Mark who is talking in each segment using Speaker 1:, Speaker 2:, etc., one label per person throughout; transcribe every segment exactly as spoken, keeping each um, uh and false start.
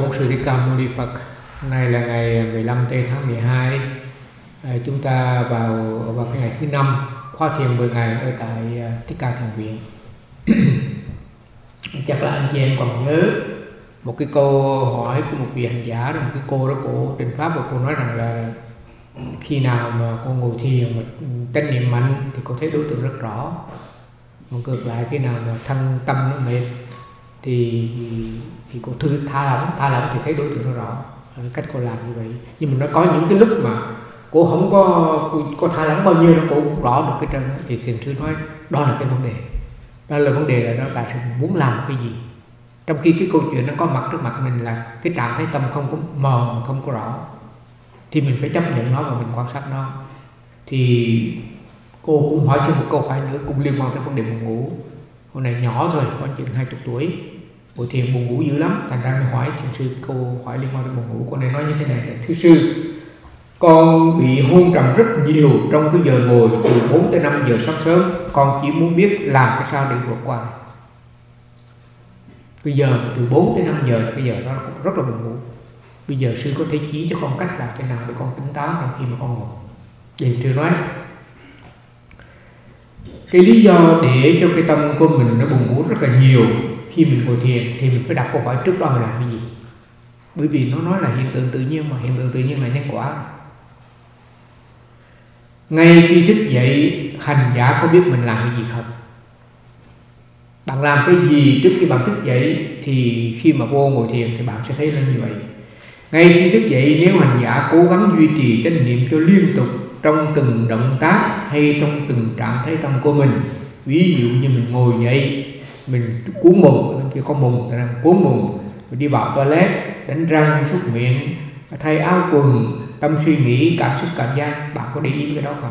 Speaker 1: Bổn Sư Thích Ca Mâu Ni Phật. Hôm nay là ngày mười lăm tây tháng mười hai. À, chúng ta vào vào cái ngày thứ năm khóa thiền mười ngày ở tại Thích Ca Thiền Viện. Chắc là anh chị em còn nhớ một cái câu hỏi của một vị hành giả, một cái cô đó, cô trình pháp, và cô nói rằng là khi nào mà cô ngồi thiền mà chánh niệm mạnh thì cô thấy đối tượng rất rõ, còn ngược lại khi nào mà thân tâm nó mệt thì thì cô thư tha lỏng tha lỏng thì thấy đối tượng nó rõ. Cách cô làm như vậy. Nhưng mà nó có những cái lúc mà cô không có cô, cô tha lỏng bao nhiêu nó cô cũng rõ được cái trơn đó. Thì thiền sư nói đó là cái vấn đề, đó là vấn đề là nó tại sự muốn làm cái gì, trong khi cái câu chuyện nó có mặt trước mặt mình là cái trạng thái tâm không có mờ, không có rõ, thì mình phải chấp nhận nó và mình quan sát nó. Thì cô cũng hỏi thêm một câu hỏi nữa cũng liên quan tới vấn đề buồn ngủ. Cô này nhỏ thôi, khoảng chừng hai mươi tuổi, buổi thiền buồn ngủ dữ lắm, thành ra mới hỏi thiền sư câu hỏi liên quan đến buồn ngủ. Cô này nói như thế này: thưa sư, con bị hôn trầm rất nhiều trong cái giờ ngồi từ bốn tới năm giờ sáng sớm, con chỉ muốn biết làm cái sao để vượt qua. Bây giờ từ bốn tới năm giờ, bây giờ nó rất là buồn ngủ. Bây giờ sư có thể chỉ cho con cách làm thế nào để con tỉnh táo trong khi mà con ngồi. Thì sư nói cái lý do để cho cái tâm của mình nó buồn ngủ rất là nhiều khi mình ngồi thiền thì mình phải đặt câu hỏi trước đó mình làm cái gì. Bởi vì nó nói là hiện tượng tự nhiên, mà hiện tượng tự nhiên là nhân quả. Ngay khi thức dậy, hành giả có biết mình làm cái gì không? Bạn làm cái gì trước khi bạn thức dậy thì khi mà vô ngồi thiền thì bạn sẽ thấy nó như vậy. Ngay khi thức dậy, nếu hành giả cố gắng duy trì chánh niệm cho liên tục trong từng động tác hay trong từng trạng thái tâm của mình. Ví dụ như mình ngồi dậy, mình cuốn mùng, kia có mùng, cuốn mùng, mình đi vào toilet, đánh răng, súc miệng, thay áo quần, tâm suy nghĩ, cảm xúc, cảm giác, bạn có để ý cái đó không?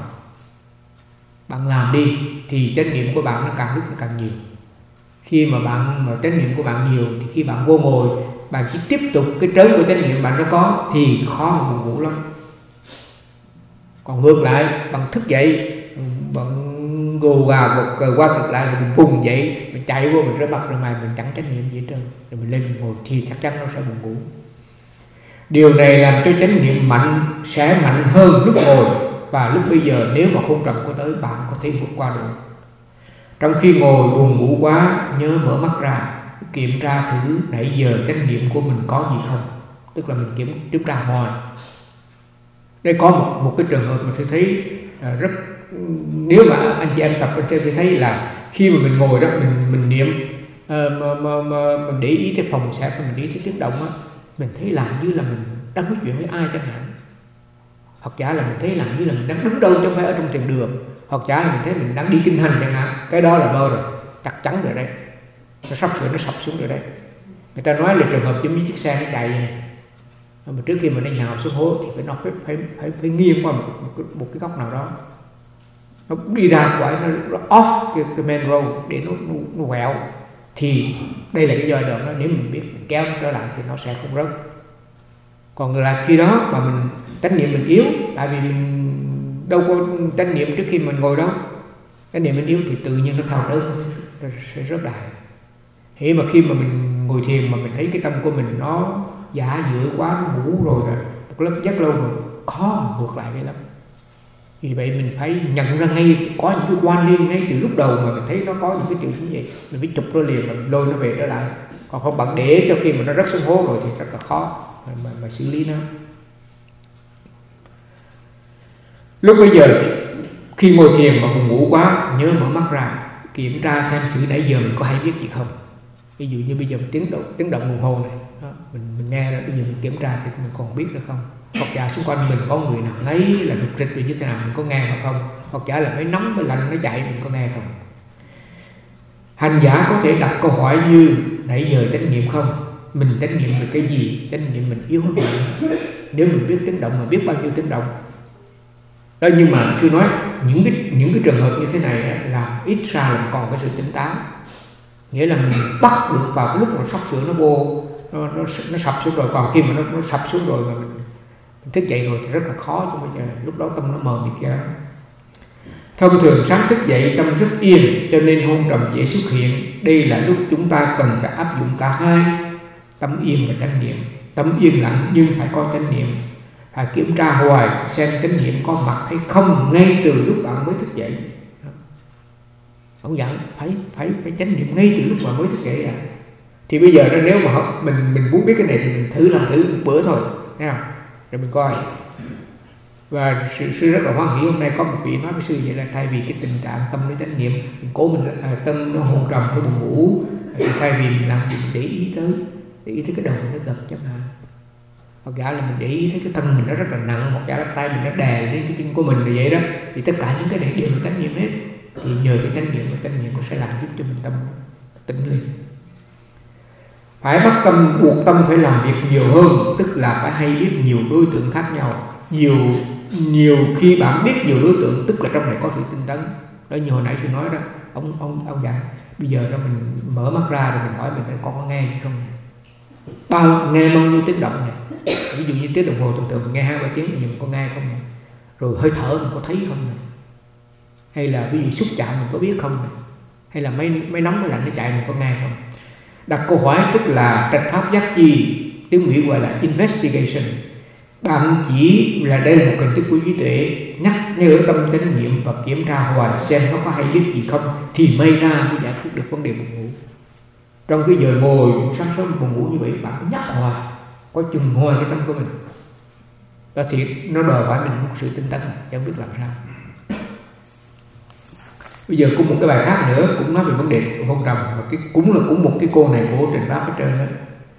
Speaker 1: Bạn làm đi thì chánh niệm của bạn nó càng lúc nó càng nhiều. Khi mà bạn mà chánh niệm của bạn nhiều thì khi bạn vô ngồi, bạn chỉ tiếp tục cái trớn của chánh niệm bạn nó có thì khó mà buồn ngủ lắm. Còn ngược lại, bạn thức dậy, bạn gồ gà một cờ qua cực lại, rồi mình vùng dậy, mình chạy vô, mình rửa mặt rồi mày, mình chẳng chánh niệm gì hết trơn, rồi mình lên mình ngồi thì chắc chắn nó sẽ buồn ngủ. Điều này làm cho chánh niệm mạnh sẽ mạnh hơn lúc ngồi, và lúc bây giờ nếu mà không trầm có tới, bạn có thể vượt qua được. Trong khi ngồi buồn ngủ quá, nhớ mở mắt ra, kiểm tra thử nãy giờ chánh niệm của mình có gì không, tức là mình kiểm kiểm tra hoài. Đây có một một cái trường hợp mà tôi thấy à, rất, nếu mà anh chị em tập anh chị thấy là khi mà mình ngồi đó mình mình niệm à, mà, mà, mà mình để ý cái phòng xẹp, mình để ý cái tiếng động á, mình thấy làm như là mình đang nói chuyện với ai chẳng hạn, hoặc giả là mình thấy làm như là mình đang đứng đâu chứ không phải ở trong thiền đường, hoặc giả là mình thấy mình đang đi kinh hành chẳng hạn. Cái đó là mơ rồi, chắc chắn rồi đây, nó sắp sửa nó sập xuống rồi đây. Người ta nói là trường hợp giống như chiếc xe nó chạy này, mà trước khi mà nó nhào xuống hố thì phải nó phải phải phải, phải nghiêng qua một, một, cái, một cái góc nào đó, nó đi ra khỏi nó, nó off cái, cái main road để nó, nó, nó quẹo. Thì đây là cái giai đoạn đó, nếu mình biết mình kéo nó trở lại thì nó sẽ không rớt. Còn ngược lại khi đó mà mình chánh niệm mình yếu, tại vì mình đâu có chánh niệm trước khi mình ngồi đó, chánh niệm mình yếu thì tự nhiên nó thao rớt, nó sẽ rớt đại. Thế mà khi mà mình ngồi thiền mà mình thấy cái tâm của mình nó giả dựa quá, nó ngủ rồi là một lớp rất lâu rồi, khó mà vượt lại cái lắm. Vì vậy mình phải nhận ra ngay, có những cái quan niệm ngay từ lúc đầu mà mình thấy nó có những cái triệu chứng vậy, mình phải chụp nó liền, mình lôi nó về trở lại. Còn không bạn để cho khi mà nó rớt xuống hố rồi thì rất là khó mà, mà, mà xử lý nó. Lúc bây giờ khi ngồi thiền mà buồn ngủ quá, nhớ mở mắt ra, kiểm tra xem sự nãy giờ mình có hay biết gì không. Ví dụ như bây giờ tiếng động, tiếng động đồng hồ này đó, mình, mình nghe rồi, bây giờ mình kiểm tra thì mình còn biết nữa không, hoặc giả xung quanh mình có người nào nấy là rụt rịch như thế nào mình có nghe hay không, hoặc giả là mấy nóng mấy lạnh nó chạy mình có nghe không. Hành giả có thể đặt câu hỏi như nãy giờ chánh niệm không, mình chánh niệm về cái gì, chánh niệm mình yếu hơn mình. Nếu mình biết tiếng động mà biết bao nhiêu tiếng động đó. Nhưng mà sư nói những cái những cái trường hợp như thế này là ít ra là mình còn cái sự tỉnh táo, nghĩa là mình bắt được vào cái lúc mà sắp sửa nó vô nó, nó, nó sập xuống rồi. Còn khi mà nó, nó sập xuống rồi mà mình, mình thức dậy rồi thì rất là khó, chứ bây giờ lúc đó tâm nó mờ mịt ra. Thông thường sáng thức dậy tâm rất yên, cho nên hôn trầm dễ xuất hiện. Đây là lúc chúng ta cần phải áp dụng cả hai, tâm yên và chánh niệm. tâm yên lặng nhưng phải có chánh niệm. Phải kiểm tra hoài xem chánh niệm có mặt hay không ngay từ lúc bạn mới thức dậy. Ông dặn phải phải phải chánh niệm ngay từ lúc bạn mới thức dậy à. Thì bây giờ đó, nếu mà mình mình muốn biết cái này thì mình thử làm thử một bữa thôi, thấy không? Rồi mình coi. Và sư, sư rất là hoan hỷ hôm nay có một vị nói với sư vậy là thay vì cái tình trạng tâm nó chánh niệm, mình cố mình à, tâm nó hôn trầm, nó buồn ngủ, thì thay vì mình làm gì mình để ý tới, để ý tới cái đầu mình nó gật chẳng hạn, hoặc giả là mình để ý thấy cái thân mình nó rất là nặng, hoặc giả là tay mình nó đè lên cái chân của mình như vậy đó, thì tất cả những cái này đều là chánh niệm hết. Thì nhờ cái chánh niệm, cái chánh niệm nó sẽ làm giúp cho mình tâm tỉnh lên. Phải bắt tâm, buộc tâm phải làm việc nhiều hơn, tức là phải hay biết nhiều đối tượng khác nhau. Nhiều nhiều khi bạn biết nhiều đối tượng, tức là trong này có sự tinh tấn. Đó như hồi nãy sư nói đó, ông ông ông dặn bây giờ đó mình mở mắt ra rồi mình hỏi mình con có nghe gì không? Bao nghe bao nhiêu tiếng động này? Ví dụ như tiếng đồng hồ thường thường mình nghe hai ba tiếng, bây giờ mình có nghe không này? Rồi hơi thở mình có thấy không này? Hay là ví dụ xúc chạm mình có biết không này? Hay là máy máy nóng máy lạnh nó chạy mình có nghe không? Đặt câu hỏi tức là trạch pháp giác chi, tiếng Mỹ gọi là investigation. Bạn chỉ là đây là một hình thức của trí tuệ, nhắc nhở tâm chánh niệm và kiểm tra hoài xem nó có hay biết gì không, thì may ra mới giải quyết được vấn đề buồn ngủ. Trong cái giờ ngồi sáng sớm buồn ngủ như vậy, bạn nhắc hoài, có chừng hoài cái tâm của mình. Và thì nó đòi hỏi mình một sự tinh tấn, chẳng biết làm sao. Bây giờ cũng một cái bài khác nữa cũng nói về vấn đề hôn trầm, và cái cũng là cũng một cái cô này của Trình Pháp hết trơn đó.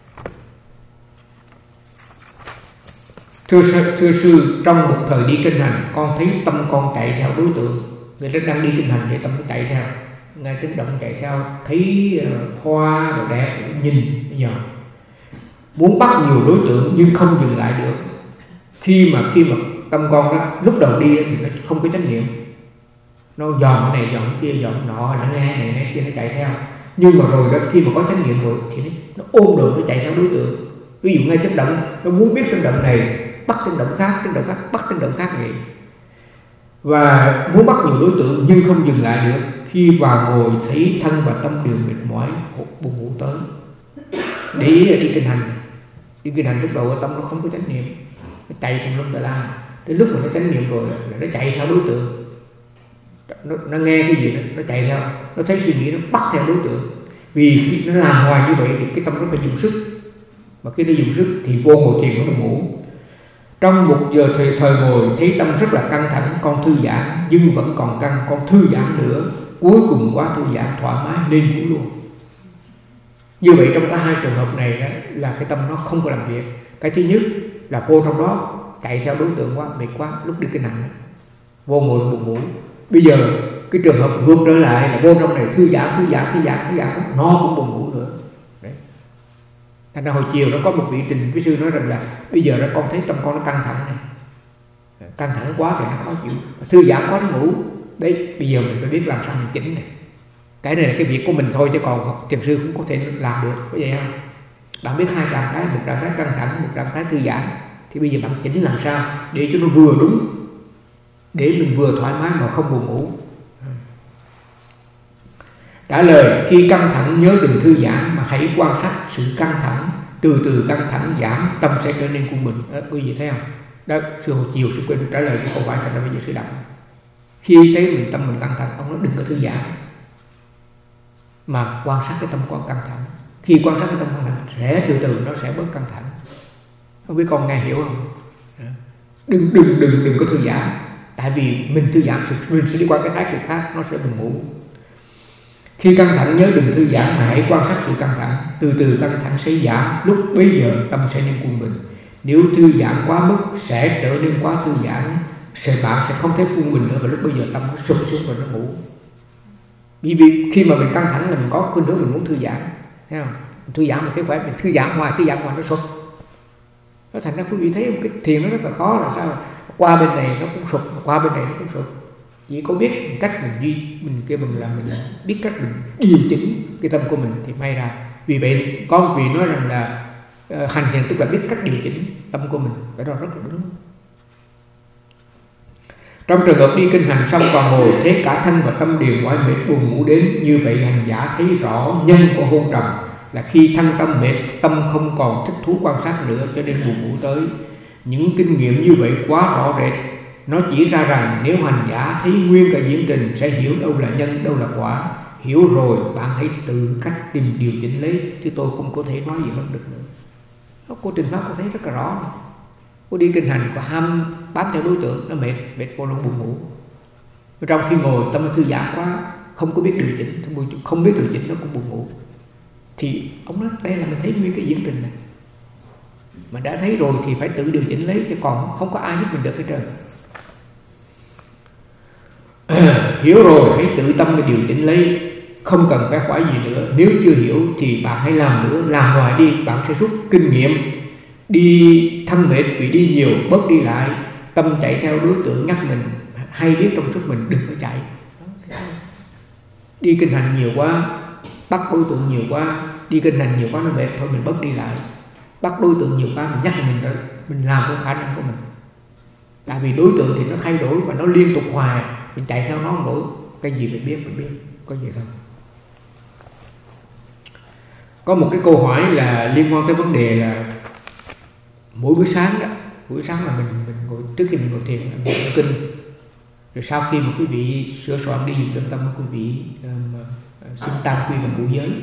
Speaker 1: Thưa, thưa sư, trong một thời đi kinh hành, con thấy tâm con chạy theo đối tượng. Người ta đang đi kinh hành để tâm nó chạy theo, nghe tiếng động chạy theo, thấy uh, hoa rồi đẹp, nhìn bây giờ muốn bắt nhiều đối tượng nhưng không dừng lại được. Khi mà khi mà tâm con đó lúc đầu đi thì nó không có chánh niệm, nó dòm cái này dòm cái kia, dòm nọ, nó nghe này nghe kia, nó chạy theo. Nhưng mà rồi đó, khi mà có chánh niệm rồi thì nó, nó ôm được, nó chạy theo đối tượng. Ví dụ ngay tiếng động, nó muốn biết tiếng động này, bắt tiếng động khác, tiếng động khác, bắt tiếng động khác vậy. Và muốn bắt nhiều đối tượng nhưng không dừng lại được. Khi vào ngồi thấy thân và tâm đều mệt mỏi, buồn ngủ tới. Để ý là đi kinh hành, đi kinh hành lúc đầu tâm nó không có chánh niệm, nó chạy tùm lum tà la. Tới lúc mà nó chánh niệm rồi là nó chạy theo đối tượng. Nó, nó nghe cái gì đó, nó chạy theo, nó thấy suy nghĩ nó bắt theo đối tượng. Vì khi nó làm hoài như vậy thì cái tâm nó phải dùng sức, mà khi nó dùng sức thì vô ngồi thiền nó buồn ngủ. Trong một giờ thời, thời ngồi thấy tâm rất là căng thẳng, con thư giãn nhưng vẫn còn căng, con thư giãn nữa, cuối cùng quá thư giãn thoải mái nên ngủ luôn. Như vậy trong cả hai trường hợp này đó, là cái tâm nó không có làm việc. Cái thứ nhất là vô trong đó chạy theo đối tượng quá, mệt quá, lúc đi kinh hành vô ngồi buồn ngủ. Bây giờ cái trường hợp ngược trở lại là vô trong này thư giãn, thư giãn, thư giãn, thư giãn, nó cũng buồn ngủ nữa. Đấy. Thành ra hồi chiều nó có một vị trình với sư nói rằng là bây giờ là con thấy tâm con nó căng thẳng này, căng thẳng quá thì nó khó chịu, thư giãn quá nó ngủ. Đấy, bây giờ mình phải biết làm sao mình chỉnh này. Cái này là cái việc của mình thôi, chứ còn thiền sư cũng có thể làm được, có vậy không? Bạn biết hai trạng thái, một trạng thái căng thẳng, một trạng thái thư giãn, thì bây giờ bạn chỉnh làm sao để cho nó vừa đúng, để mình vừa thoải mái mà không buồn ngủ. Trả lời: khi căng thẳng nhớ đừng thư giãn mà hãy quan sát sự căng thẳng, từ từ căng thẳng giảm, tâm sẽ trở nên quân bình. Đó, quý vị thấy không? Đó, sư hồi chiều sư quên trả lời cái câu hỏi, thành ra bây giờ sư đọc. Khi thấy mình tâm mình căng thẳng, ông nói đừng có thư giãn, mà quan sát cái tâm con căng thẳng. Khi quan sát cái tâm căng thẳng sẽ từ từ nó sẽ bớt căng thẳng. Không biết con nghe hiểu không? Đừng đừng đừng đừng có thư giãn, tại vì mình thư giãn mình sẽ đi qua cái thái cực khác, nó sẽ buồn ngủ. Khi căng thẳng nhớ đừng thư giãn mà hãy quan sát sự căng thẳng, từ từ căng thẳng sẽ giảm, lúc bấy giờ tâm sẽ nên quân bình. Nếu thư giãn quá mức sẽ trở nên quá thư giãn, sẽ bạn sẽ không thấy quân bình nữa, và lúc bây giờ tâm nó sụp xuống và nó ngủ. Vì vì khi mà mình căng thẳng là mình có khuynh hướng mình muốn thư giãn, thấy không? Mình thư giãn mình thấy khỏe, mình thư giãn hoài, thư giãn hoài nó sụp. Nó thành ra quý vị thấy cái thiền nó rất là khó, là sao? Qua bên này nó cũng sụp, qua bên này nó cũng sụp. Chỉ có biết cách mình duy mình kia mình làm mình biết cách mình điều chỉnh cái tâm của mình thì may ra. Vì vậy có một vị nói rằng là uh, hành thiền tức là biết cách điều chỉnh tâm của mình, cái đó rất là đúng. Trong trường hợp đi kinh hành xong còn ngồi thấy cả thân và tâm đều mỏi mệt buồn ngủ đến, như vậy hành giả thấy rõ nhân của hôn trầm, là khi thăng tâm mệt, tâm không còn thích thú quan sát nữa, cho nên buồn ngủ tới. Những kinh nghiệm như vậy quá rõ rệt. Nó chỉ ra rằng nếu hành giả thấy nguyên cả diễn trình sẽ hiểu đâu là nhân, đâu là quả. Hiểu rồi bạn hãy tự cách tìm điều chỉnh lấy, chứ tôi không có thể nói gì hơn được nữa. Nó cô trình pháp có thấy rất là rõ. Cô đi kinh hành có ham bám theo đối tượng, nó mệt, mệt cô nó buồn ngủ. Trong khi ngồi tâm nó thư giãn quá, không có biết điều chỉnh, không biết điều chỉnh nó cũng buồn ngủ. Thì ông nói đây là mình thấy nguyên cái diễn trình này. Mà đã thấy rồi thì phải tự điều chỉnh lấy, chứ còn không có ai giúp mình được hết trơn. Hiểu rồi hãy tự tâm để điều chỉnh lấy, không cần phải hỏi gì nữa. Nếu chưa hiểu thì bạn hãy làm nữa, làm hoài đi, bạn sẽ rút kinh nghiệm. Đi thăng mệt vì đi nhiều, bớt đi lại. Tâm chạy theo đối tượng nhắc mình, hay biết trong suốt mình đừng có chạy. Đi kinh hành nhiều quá, bắt đối tượng nhiều quá, đi kinh hành nhiều quá nó mệt, thôi mình bớt đi lại. Bắt đối tượng nhiều quá mình nhắc mình rồi, mình làm cái khả năng của mình. Tại vì đối tượng thì nó thay đổi và nó liên tục hoài, mình chạy theo nó không nổi. Cái gì mình biết mình biết, có gì không. Có một cái câu hỏi là liên quan tới vấn đề là mỗi buổi sáng đó, buổi sáng là mình, mình ngồi, trước khi mình ngồi thiền mình ngồi kinh, rồi sau khi mà quý vị sửa soạn đi dùng tâm tâm quý vị um, xin tam quy và ngũ giới,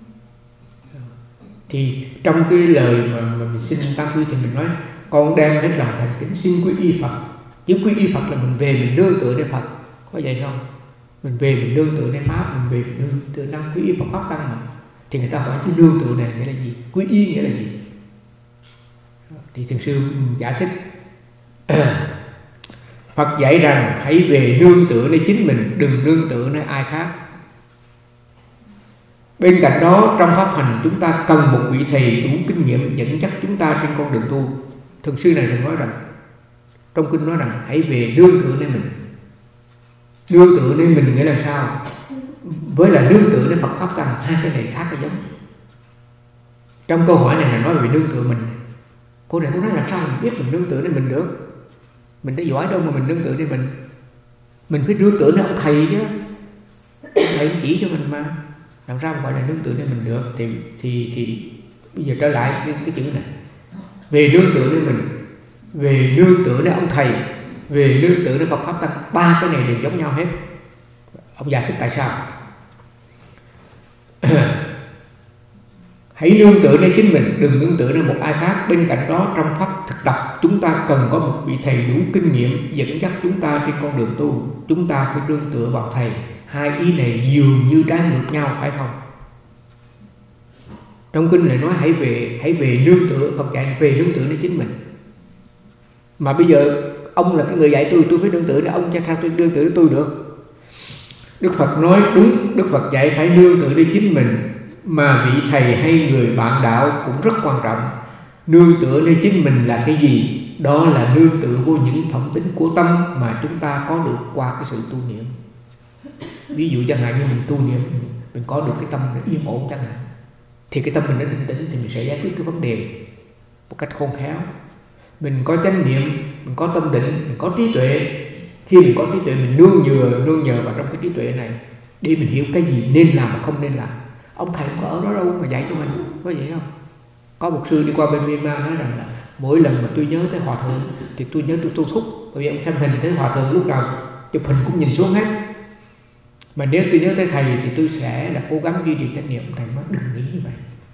Speaker 1: thì trong cái lời mà, mà mình xin tam quy thì mình nói con đem hết lòng thành kính xin quy y Phật. Chứ quy y Phật là mình về mình nương tựa đến Phật, có vậy không? Mình về mình nương tựa đến Pháp, mình về mình nương tựa năng quy y Phật Pháp Tăng mà. Thì người ta hỏi chứ nương tựa này nghĩa là gì? Quy y nghĩa là gì? Thì thiền sư giải thích Phật dạy rằng hãy về nương tựa nơi chính mình, đừng nương tựa nơi ai khác. Bên cạnh đó trong pháp hành chúng ta cần một vị thầy đủ kinh nghiệm dẫn dắt chúng ta trên con đường tu. Thiền sư này thì nói rằng, trong kinh nói rằng hãy về nương tựa nơi mình. Nương tựa nơi mình nghĩa là sao? Với là nương tựa nơi Phật Pháp Tăng, hai cái này khác cái giống. Trong câu hỏi này là nói về nương tựa mình. Cô này cô nói làm sao mình biết mình nương tựa nơi mình được? Mình đã giỏi đâu mà mình nương tựa nơi mình. Mình phải nương tựa nơi ông thầy chứ. Thầy chỉ cho mình mà. Làm sao mà gọi là nương tựa nơi mình được? Thì thì thì bây giờ trở lại cái, cái chữ này. Về nương tựa nơi mình, về nương tựa nơi ông thầy, về nương tựa nơi Phật Pháp Tăng, ba cái này đều giống nhau hết. Ông giải thích tại sao? Hãy nương tựa nơi chính mình, đừng nương tựa nơi một ai khác. Bên cạnh đó trong pháp thực tập chúng ta cần có một vị thầy đủ kinh nghiệm dẫn dắt chúng ta trên con đường tu. Chúng ta phải nương tựa vào thầy. Hai ý này dường như trái ngược nhau phải không? Trong kinh lại nói hãy về hãy về nương tựa, Phật dạy về nương tựa nơi chính mình. Mà bây giờ ông là cái người dạy tôi, tôi phải nương tựa nơi ông, cho sao tôi nương tựa nơi tôi được? Đức Phật nói đúng, Đức Phật dạy phải nương tựa nơi chính mình. Mà vị thầy hay người bạn đạo cũng rất quan trọng. Nương tựa nơi chính mình là cái gì? Đó là nương tựa vô những phẩm tính của tâm mà chúng ta có được qua cái sự tu niệm. Ví dụ chẳng hạn như mình tu niệm, mình có được cái tâm yên ổn chẳng hạn, thì cái tâm mình nó định tĩnh, thì mình sẽ giải quyết cái vấn đề một cách khôn khéo. Mình có chánh niệm, mình có tâm định, mình có trí tuệ. Khi mình có trí tuệ mình nương nhờ nương nhờ vào trong cái trí tuệ này để mình hiểu cái gì nên làm và không nên làm. Ông thầy không có ở đó đâu mà dạy cho mình, có vậy không? Có một sư đi qua bên Myanmar nói rằng là mỗi lần mà tôi nhớ tới hòa thượng thì tôi nhớ tôi tu thúc, bởi vì ông xem hình thấy hòa thượng lúc nào chụp hình cũng nhìn xuống hết. Mà nếu tôi nhớ tới thầy thì tôi sẽ là cố gắng duy trì trách nhiệm. Thầy nói đừng nghĩ như vậy,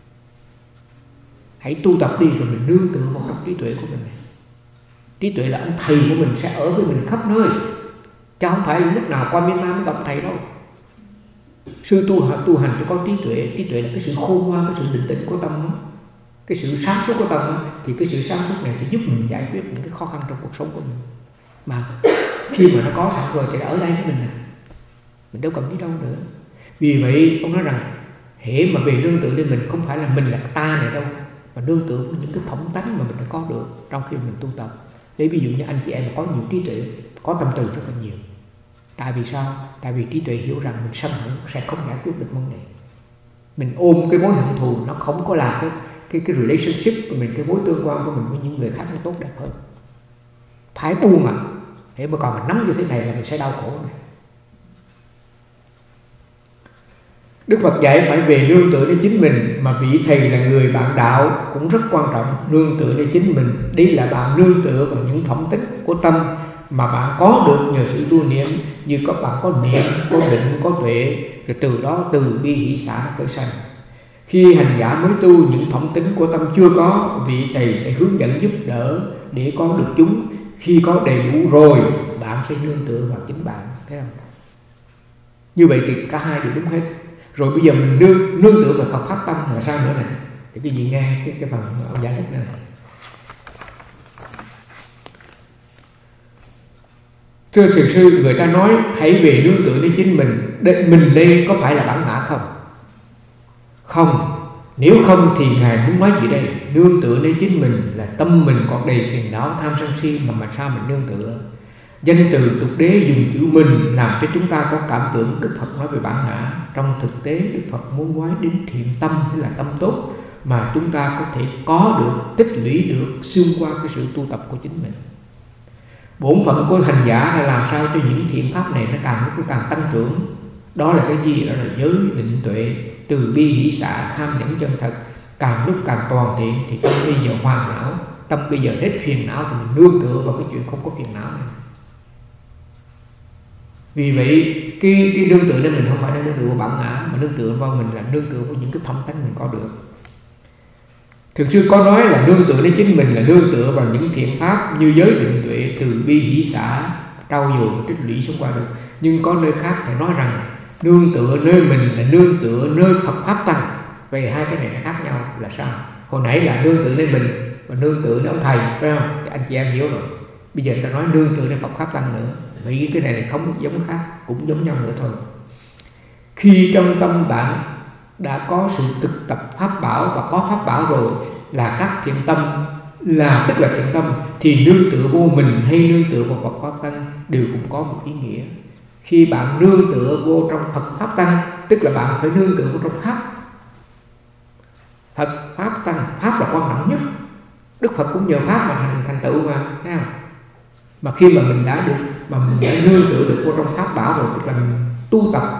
Speaker 1: hãy tu tập đi rồi mình nương tựa vào trong trí tuệ của mình này. Trí tuệ là ông thầy của mình sẽ ở với mình khắp nơi, chứ không phải lúc nào qua Myanmar mới gặp thầy đâu. Sư tu tu hành phải có trí tuệ. Trí tuệ là cái sự khôn ngoan, cái sự định tĩnh của tâm đó, cái sự sáng suốt của tâm đó. Thì cái sự sáng suốt này sẽ giúp mình giải quyết những cái khó khăn trong cuộc sống của mình. Mà khi mà nó có sẵn rồi thì đã ở đây với mình nè, mình đâu cần đi đâu nữa. Vì vậy ông nói rằng hễ mà về nương tựa lên mình, không phải là mình là ta này đâu, mà nương tựa với những cái phẩm tánh mà mình đã có được trong khi mình tu tập. Để ví dụ như anh chị em có nhiều trí tuệ, có tâm từ rất là nhiều. Tại vì sao? Tại vì trí tuệ hiểu rằng mình sân hận sẽ không giải quyết được vấn đề. Mình ôm cái mối hận thù, nó không có làm cái cái cái relationship của mình, cái mối tương quan của mình với những người khác nó tốt đẹp hơn. Phải buông à. Để mà còn mình nắm như thế này là mình sẽ đau khổ này. Đức Phật dạy phải về nương tựa đến chính mình, mà vị thầy là người bạn đạo cũng rất quan trọng. Nương tựa đến chính mình, đây là bạn nương tựa vào những phẩm tính của tâm mà bạn có được nhờ sự tu niệm. Như các bạn có niệm, có định, có tuệ, rồi từ đó từ bi hỷ xả nó khởi sanh. Khi hành giả mới tu, những phẩm tính của tâm chưa có, vị thầy sẽ hướng dẫn giúp đỡ để có được chúng. Khi có đầy đủ rồi, bạn sẽ nương tựa vào chính bạn, thấy không? Như vậy thì cả hai đều đúng hết. Rồi bây giờ mình nương, nương tựa vào Phật pháp tâm là sao nữa này? Thì cái gì nghe cái, cái phần ông giải thích này. Thưa thiền sư, người ta nói hãy về nương tựa đến chính mình. Đây, mình đây có phải là bản ngã không? Không. Nếu không thì Ngài muốn nói gì đây? Nương tựa đến chính mình là tâm mình còn đầy phiền não tham sân si, mà mà sao mình nương tựa? Danh từ tục đế dùng chữ mình làm cho chúng ta có cảm tưởng Đức Phật nói về bản ngã. Trong thực tế Đức Phật muốn nói đến thiện tâm, hay là tâm tốt mà chúng ta có thể có được, tích lũy được xuyên qua cái sự tu tập của chính mình. Bổn phận của hành giả là làm sao cho những thiện pháp này nó càng lúc càng tăng trưởng. Đó là cái gì? Đó là giới, định, tuệ, từ bi, hỷ xả, kham nhẫn, chân thật. Càng lúc càng toàn thiện thì tâm bây giờ hoàn hảo. Tâm bây giờ hết phiền não thì mình nương tựa vào cái chuyện không có phiền não này. Vì vậy cái, cái nương tựa nên mình không phải là nương tựa vào bản ngã, mà nương tựa vào mình là nương tựa vào những cái phẩm tánh mình có được. Thường sư có nói là nương tựa đến chính mình là nương tựa vào những thiện pháp như giới, định, tuệ, từ bi, hỷ xả, trau dồi và tích lũy xuống qua được. Nhưng có nơi khác phải nói rằng nương tựa nơi mình là nương tựa nơi Phật pháp tăng. Vậy hai cái này nó khác nhau là sao? Hồi nãy là nương tựa nơi mình và nương tựa nơi ông thầy, phải không? Thì anh chị em hiểu rồi. Bây giờ ta nói nương tựa nơi Phật pháp tăng nữa. Vì cái này là không giống khác, cũng giống nhau nữa thôi. Khi trong tâm bạn đã có sự thực tập pháp bảo và có pháp bảo rồi là các thiện tâm, là tức là thiện tâm, thì nương tựa vô mình hay nương tựa vào Phật pháp tăng đều cũng có một ý nghĩa. Khi bạn nương tựa vô trong Phật pháp tăng, tức là bạn phải nương tựa vô trong pháp. Phật pháp tăng, pháp là quan trọng nhất. Đức Phật cũng nhờ pháp mà thành thành tựu mà, thấy không? Mà khi mà mình đã được, mà mình đã nương tựa được vô trong pháp bảo rồi, tức là mình tu tập,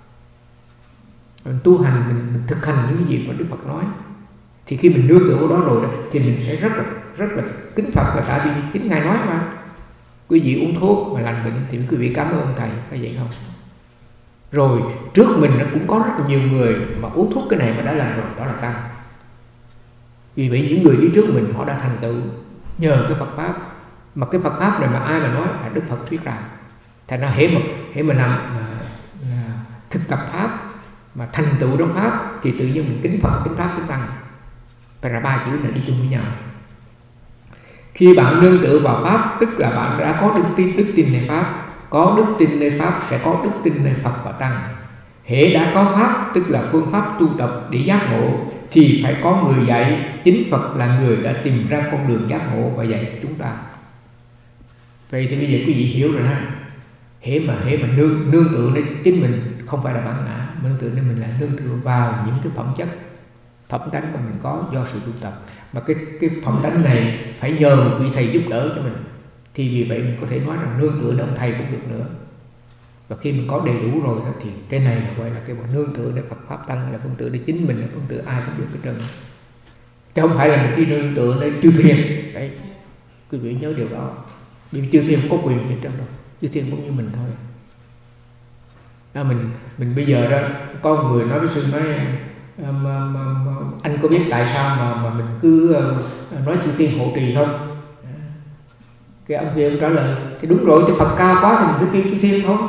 Speaker 1: mình tu hành, mình, mình thực hành những cái gì mà Đức Phật nói, thì khi mình nương tựa vô đó rồi thì mình sẽ rất là rất là kính Phật, là tại vì chính Ngài nói mà. Quý vị uống thuốc mà lành bệnh thì quý vị cảm ơn ông thầy, phải vậy không? Rồi trước mình nó cũng có rất nhiều người mà uống thuốc cái này mà đã lành rồi, đó là tăng. Vì vậy những người đi trước mình họ đã thành tựu nhờ cái Phật pháp. Mà cái Phật pháp này mà ai mà nói là Đức Phật thuyết ra. Thành ra hễ mà hễ mà làm mà, mà thực tập pháp mà thành tựu trong pháp thì tự nhiên mình kính Phật, kính pháp, kính tăng. Phải là ba chữ này đi chung với nhau. Khi bạn nương tựa vào pháp, tức là bạn đã có đức tin, đức tin nơi pháp. Có đức tin nơi pháp sẽ có đức tin nơi Phật và tăng. Hễ đã có pháp, tức là phương pháp tu tập để giác ngộ, thì phải có người dạy. Chính Phật là người đã tìm ra con đường giác ngộ và dạy cho chúng ta. Vậy thì bây giờ quý vị hiểu rồi ha. Hễ mà hễ mà nương nương tựa đến chính mình không phải là bản ngã, nương tựa nên mình là nương tựa vào những cái phẩm chất, phẩm tánh mà mình có do sự tu tập. Mà cái cái phẩm tánh này phải nhờ một vị thầy giúp đỡ cho mình. Thì vì vậy mình có thể nói rằng nương tựa đến ông thầy cũng được nữa. Và khi mình có đầy đủ rồi đó, thì cái này là gọi là cái bọn nương tựa đến Phật pháp tăng, là nương tựa đến chính mình, là nương tựa ai cũng được cái trơn. Chứ không phải là mình đi nương tựa đến chư thiên. Đấy, quý vị nhớ điều đó. Vì chư thiên không có quyền gì trong đâu, chư thiên cũng như mình thôi. Đó, mình mình bây giờ đó có người nói với sư nói mà, mà, mà, anh có biết tại sao mà mà mình cứ uh, nói chư thiên hộ trì không? Cái ông kia trả lời thì đúng rồi, thì Phật cao quá thì mình cứ kêu chư thiên thôi.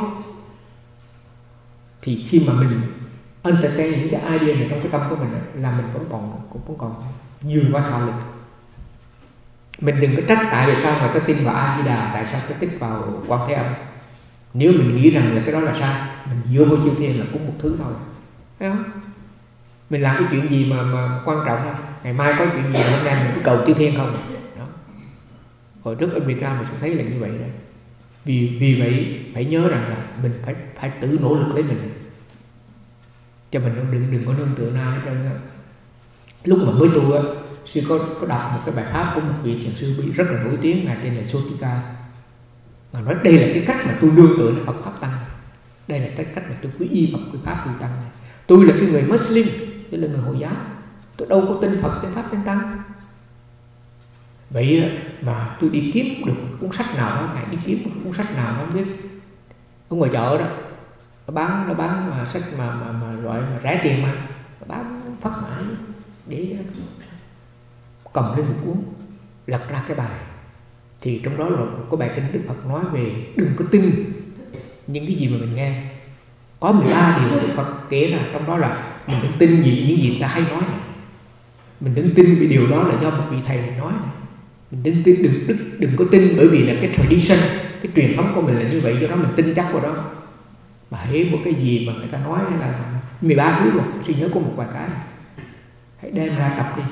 Speaker 1: Thì khi mà mình entertain những cái idea này trong cái tâm của mình là mình vẫn còn cũng vẫn còn nhiều quá thao lực. Mình đừng có trách tại vì sao mà tôi tin vào A Di Đà, tại sao tôi tin vào Quan Thế Âm. Nếu mình nghĩ rằng là cái đó là sai, mình dựa vô chư thiên là cũng một thứ thôi, thấy không? Mình làm cái chuyện gì mà mà quan trọng không? Ngày mai có chuyện gì hôm nay mình cứ cầu chư thiên không? Đó. Hồi trước ở Việt Nam mình sẽ thấy là như vậy đấy. Vì vì vậy phải nhớ rằng là mình phải phải tự nỗ lực lấy mình, cho mình đừng đừng có nương tựa nào hết trơn á. Lúc mà mới tu á, sư có có đọc một cái bài pháp của một vị thiền sư rất là nổi tiếng, ngài tên là Sotika, mà nói đây là cái cách mà tôi nương tựa đến Phật pháp tăng, đây là cái cách mà tôi quý y Phật quý pháp quý tăng này. Tôi là cái người Muslim, tôi là người Hồi giáo, tôi đâu có tin Phật, tin Pháp, tin Tăng. Vậy mà tôi đi kiếm được cuốn sách nào đó, ngài đi kiếm một cuốn sách nào đó không biết, ở ngoài chợ đó nó bán nó bán mà sách mà mà, mà loại mà rẻ tiền mà nó bán phát mãi, để cầm lên một cuốn lật ra cái bài, thì trong đó là có bài kinh Đức Phật nói về đừng có tin những cái gì mà mình nghe. Có mười ba điều Đức Phật kể ra, trong đó là mình đừng tin gì những gì người ta hay nói này. Mình đừng tin vì điều đó là do một vị thầy nói này. Mình đừng tin, đừng, đừng, đừng có tin bởi vì là cái tradition, cái truyền thống của mình là như vậy, do đó mình tin chắc vào đó. Mà hễ một cái gì mà người ta nói là mười ba thứ rồi, suy nhớ có một vài cái, hãy đem ra tập đi.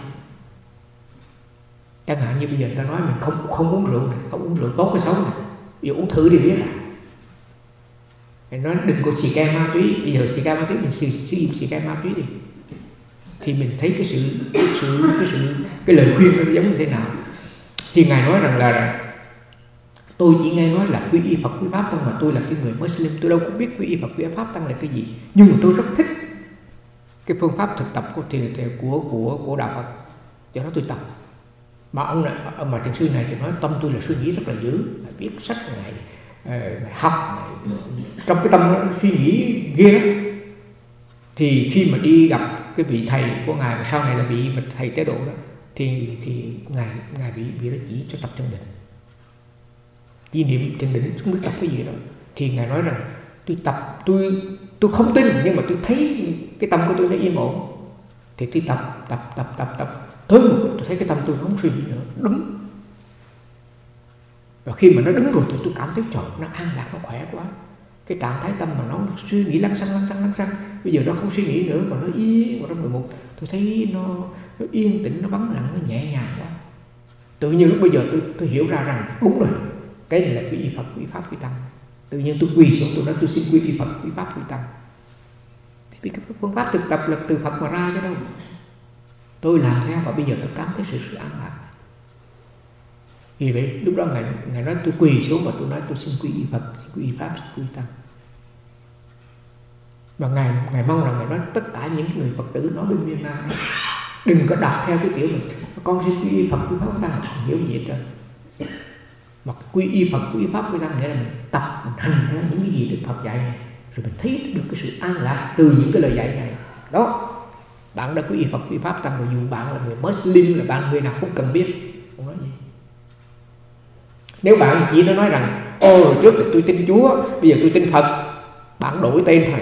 Speaker 1: Chẳng hạn như bây giờ người ta nói mình không không uống rượu này, không uống rượu tốt cái xấu này, bây giờ uống thử đi biết à. Mình nói đừng có xì ke ma túy, bây giờ xì ke ma túy mình sử, sử dụng xì ke ma túy đi, thì mình thấy cái sự cái sự cái sự cái lời khuyên nó giống như thế nào. Thì ngài nói rằng là tôi chỉ nghe nói là quy y Phật quy Pháp Tăng, mà tôi là cái người Muslim, tôi đâu có biết quy y Phật quy Pháp Tăng là cái gì, nhưng mà tôi rất thích cái phương pháp thực tập của của của của đạo Phật, cho đó tôi tập. Mà ông này, mà thiền sư này thì nói tâm tôi là suy nghĩ rất là dữ, viết sách này, này học này, trong cái tâm nó suy nghĩ ghê lắm. Thì khi mà đi gặp cái vị thầy của ngài mà sau này là vị thầy Tế Độ đó, thì thì ngài ngài bị bị nó chỉ cho tập thiền định, chỉ niệm thiền định, không biết tập cái gì đó. Thì ngài nói rằng tôi tập tôi tôi không tin, nhưng mà tôi thấy cái tâm của tôi nó yên ổn, thì tôi tập tập tập tập tập tới tôi thấy cái tâm tôi không suy nghĩ nữa, đúng. Và khi mà nó đứng rồi thì tôi cảm thấy trời, nó an lạc, nó khỏe quá. Cái trạng thái tâm mà nó suy nghĩ lăng xăng lăng xăng lăng xăng, bây giờ nó không suy nghĩ nữa mà nó yên vào trong mười một, tôi thấy nó nó yên tĩnh, nó vắng lặng, nó nhẹ nhàng quá. Tự nhiên lúc bây giờ tôi tôi hiểu ra rằng đúng rồi, cái này là quy y Phật quy Pháp quy Tăng. Tự nhiên tôi quỳ xuống, tôi nói tôi xin quy y Phật quy Pháp quy Tăng. Vì cái phương pháp thực tập là từ Phật mà ra chứ đâu. Tôi làm theo và bây giờ tôi cảm thấy sự sự an lạc. Vì vậy lúc đó ngài ngài nói tôi quỳ xuống và tôi nói tôi xin quy y Phật, quy y Pháp, quy y Tăng. Và ngài ngài mong rằng ngài nói tất cả những người Phật tử nói bên Myanmar đừng có đọc theo cái kiểu mà con xin quy y Phật, quy Pháp, quy Tăng, không hiểu gì hết trơn. Mà quy y Phật, quy y Pháp, quy Tăng nghĩa là mình tập, mình hành theo những cái gì Đức Phật dạy này, rồi mình thấy được cái sự an lạc từ những cái lời dạy này. Đó, bạn đã quy y Phật, quy y Pháp Tăng, rồi dù bạn là người Muslim, là bạn người nào cũng cần biết, không nói gì. Nếu bạn chỉ nói rằng ô trước thì tôi tin Chúa, bây giờ tôi tin Phật, bạn đổi tên thôi.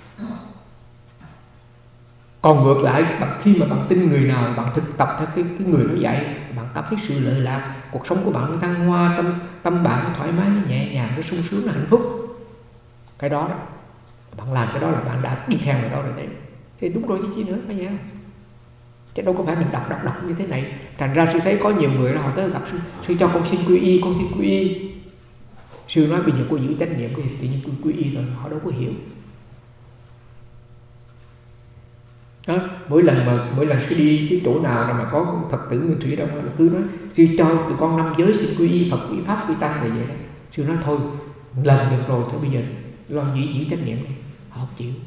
Speaker 1: Còn ngược lại, khi mà bạn tin người nào, bạn thực tập theo cái, cái người đó dạy, bạn cảm thấy sự lợi lạc, cuộc sống của bạn nó thăng hoa, tâm tâm bạn nó thoải mái, nó nhẹ nhàng, nó sung sướng, nó hạnh phúc. Cái đó đó, bạn làm cái đó là bạn đã đi theo người đó rồi đấy. Thì đúng rồi chứ chi nữa, phải vậy không? Chứ đâu có phải mình đọc đọc đọc như thế này. Thành ra sư thấy có nhiều người là họ tới gặp sư, sư cho con xin quy y, con xin quy y. Sư nói bây giờ cô giữ trách nhiệm, thì tự nhiên quy, quy y rồi, họ đâu có hiểu. Đó, mỗi lần mà mỗi lần sư đi cái chỗ nào mà có Phật tử Nguyên Thủy đâu là cứ nói sư cho tụi con năm giới xin quy y Phật, quy Pháp, quy Tăng này vậy đó. Sư nói thôi, lần được rồi, thôi bây giờ lo giữ giữ trách nhiệm đi. Họ không chịu.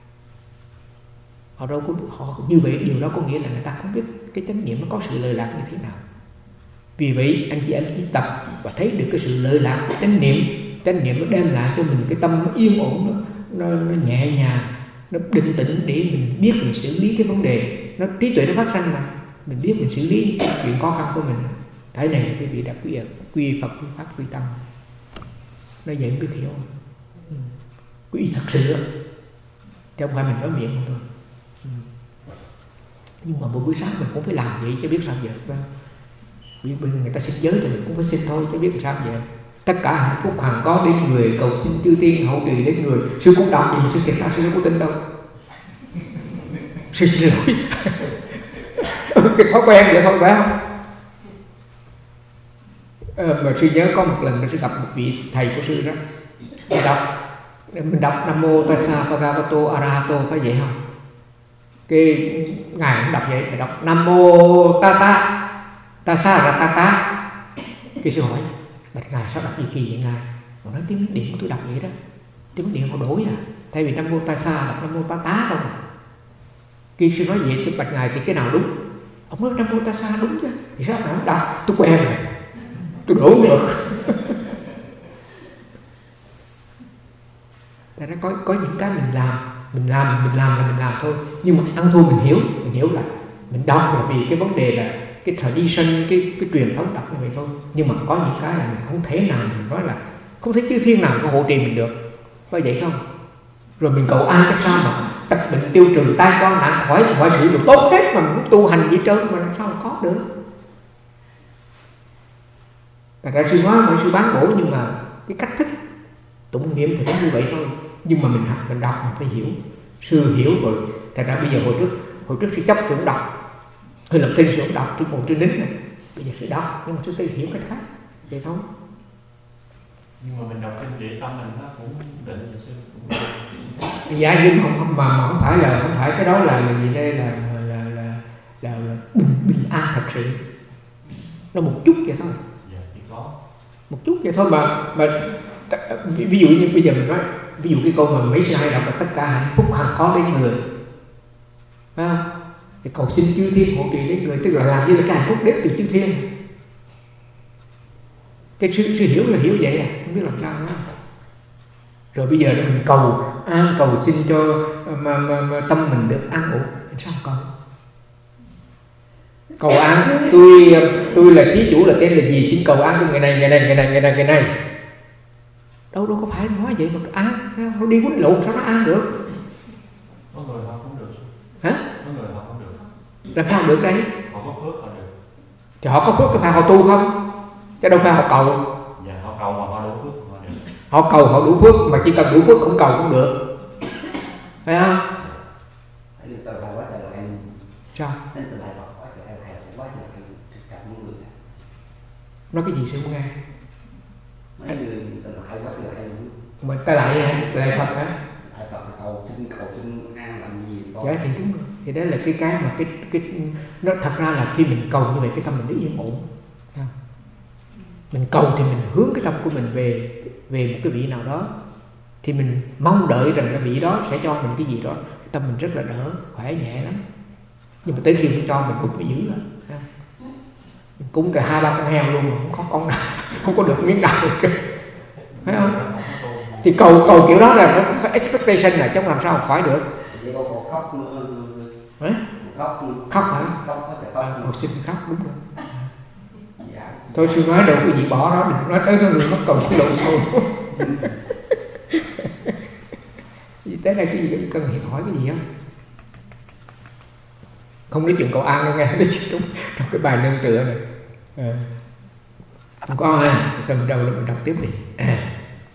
Speaker 1: Họ đâu có họ như vậy, điều đó có nghĩa là người ta không biết cái chánh niệm nó có sự lợi lạc như thế nào. Vì vậy anh chị em chỉ tập và thấy được cái sự lợi lạc của chánh niệm. Chánh niệm nó đem lại cho mình cái tâm nó yên ổn, nó, nó, nó nhẹ nhàng, nó định tĩnh để mình biết mình xử lý cái vấn đề. Nó trí tuệ nó phát sinh mà mình biết mình xử lý cái chuyện khó khăn của mình. Cái này quý vị đã quy quy Phật, quy Pháp, quy Tăng. Nó vậy mới hiểu. Ừ. Quy thật sự chứ không phải mình nói miệng thôi. Ừ. Nhưng mà một buổi sáng mình cũng phải làm vậy chứ biết sao giờ. Vì người ta xin giới thì mình cũng phải xin thôi chứ biết sao giờ. Tất cả hạnh phúc hằng có đến người, cầu xin chư tiên hậu trì đến người. Sư cũng đọc gì mà sư thiệt ra sư đâu có tin đâu. Sư xin lỗi. Cái thói quen vậy thôi phải không? Ờ, mà sư nhớ có một lần sư gặp một vị thầy của sư đó. Mình đọc, mình đọc Nam Mô Tassa Bhagavato Arahato phải vậy không? Cái ngài cũng đọc vậy, phải đọc Nam Mô Tata Tassa là Tata. Cái sư hỏi bạch ngài sao đọc gì kỳ vậy ngài? Còn nói tiếng Điện của tôi đọc vậy đó, tiếng Điện họ đổi à. Thay vì Nam Mô Tassa đọc Nam Mô Tata không? Khi sư nói vậy cho bạch ngài thì cái nào đúng? Ông nói Nam Mô Tassa đúng chứ. Thì sao nào đâu? Tôi quen rồi, tôi đổ được. Tại nó có có những cái mình làm, mình làm, mình làm là mình làm thôi. Nhưng mà ăn thua mình hiểu, mình hiểu là mình đọc là vì cái vấn đề là cái tradition, cái cái truyền thống đọc như vậy thôi. Nhưng mà có những cái là mình không thể nào mình nói là không thể chư thiên nào có hộ trì mình được, có vậy không? Rồi mình cầu an cái sao mà tật bệnh tiêu trừ, tai qua nạn khỏi, mọi sự được tốt hết mà mình cũng tu hành gì trơn mà làm sao mà có được? Thật ra sư nói mọi sư bán bổ, nhưng mà cái cách thức tụng niệm thì cũng như vậy thôi. Nhưng mà mình học, mình đọc mình phải hiểu. Sư hiểu rồi. Thật ra bây giờ hồi trước hồi trước sư chấp sư cũng đọc, hơi làm kinh sư cũng đọc, sư ngồi trên nín này. Bây giờ sư đọc, nhưng mà sư tự hiểu cách khác vậy thôi.
Speaker 2: Nhưng mà mình đọc kinh địa tâm mình nó cũng định vậy sư cũng...
Speaker 1: Dạ, nhưng mà không, mà, mà không phải là không phải cái đó là là gì đây là là là, là, là, là bình, bình an thật sự. Nó một chút vậy thôi.
Speaker 2: Dạ, chỉ có
Speaker 1: Một chút vậy thôi mà mà ví dụ như bây giờ mình nói, ví dụ cái câu mà mấy sư hay đọc là tất cả hạnh phúc hằng có đến người, phải không? Thì cầu xin chư thiên hộ trì đến người, tức là làm như là cái hạnh phúc đến từ chư thiên. Cái sư, sư hiểu là hiểu vậy à, không biết làm sao nữa. Rồi bây giờ mình cầu an, cầu xin cho mà, mà, mà tâm mình được an ổn, sao cầu? Cầu an, tôi tôi là thí chủ là tên là gì, xin cầu an cho ngày này, ngày này, ngày này, ngày này, ngày này. Đâu đâu có phải nói vậy mà an, nó đi quýnh lộn sao nó an được?
Speaker 2: Có người họ không được.
Speaker 1: Hả?
Speaker 2: Có người họ không được.
Speaker 1: Làm sao được đây?
Speaker 2: Họ có phước họ được.
Speaker 1: Thì họ có phước có phải họ tu không? Chứ đâu phải họ cầu.
Speaker 2: Dạ, họ cầu mà họ đủ phước họ được.
Speaker 1: Họ cầu họ đủ phước, mà chỉ cần đủ phước không cầu cũng được, phải không? Sao? Nói cái gì sư không nghe?
Speaker 3: Mấy người ta lại quá trời hay luôn.
Speaker 1: Mà ta lại lại Phật hả?
Speaker 3: Lại Phật là cầu xin cầu xin an làm gì con?
Speaker 1: Dạ thì đúng rồi. Thì đó là cái cái mà cái cái nó thật ra là khi mình cầu như vậy cái tâm mình nó yên ổn. Mình cầu thì mình hướng cái tâm của mình về về một cái vị nào đó, thì mình mong đợi rằng cái vị đó sẽ cho mình cái gì đó, cái tâm mình rất là đỡ, khỏe nhẹ lắm. Nhưng mà tới khi mình cho mình cũng phải giữ rồi. Mình cúng cả hai ba con heo luôn mà không có con nào, không có được miếng nào được, phải không? Thì cầu cầu kiểu đó là có expectation là chứ làm sao khỏi được.
Speaker 3: Vậy con còn khóc nữa.
Speaker 1: Hả?
Speaker 3: Khóc
Speaker 1: khóc hả?
Speaker 3: Khóc có thể khóc.
Speaker 1: À, cầu xin khóc đúng rồi. Dạ. Thôi sư nói đâu cái gì bỏ đó, đừng nói tới nó đừng mất cầu cái lộn xộn. Tới đây cái gì cần hỏi cái gì không? Không nói chuyện cầu an đâu nghe, nói chuyện trong, trong cái bài nương tựa này. À. Không có ha, thôi mình đâu là mình đọc tiếp đi. À.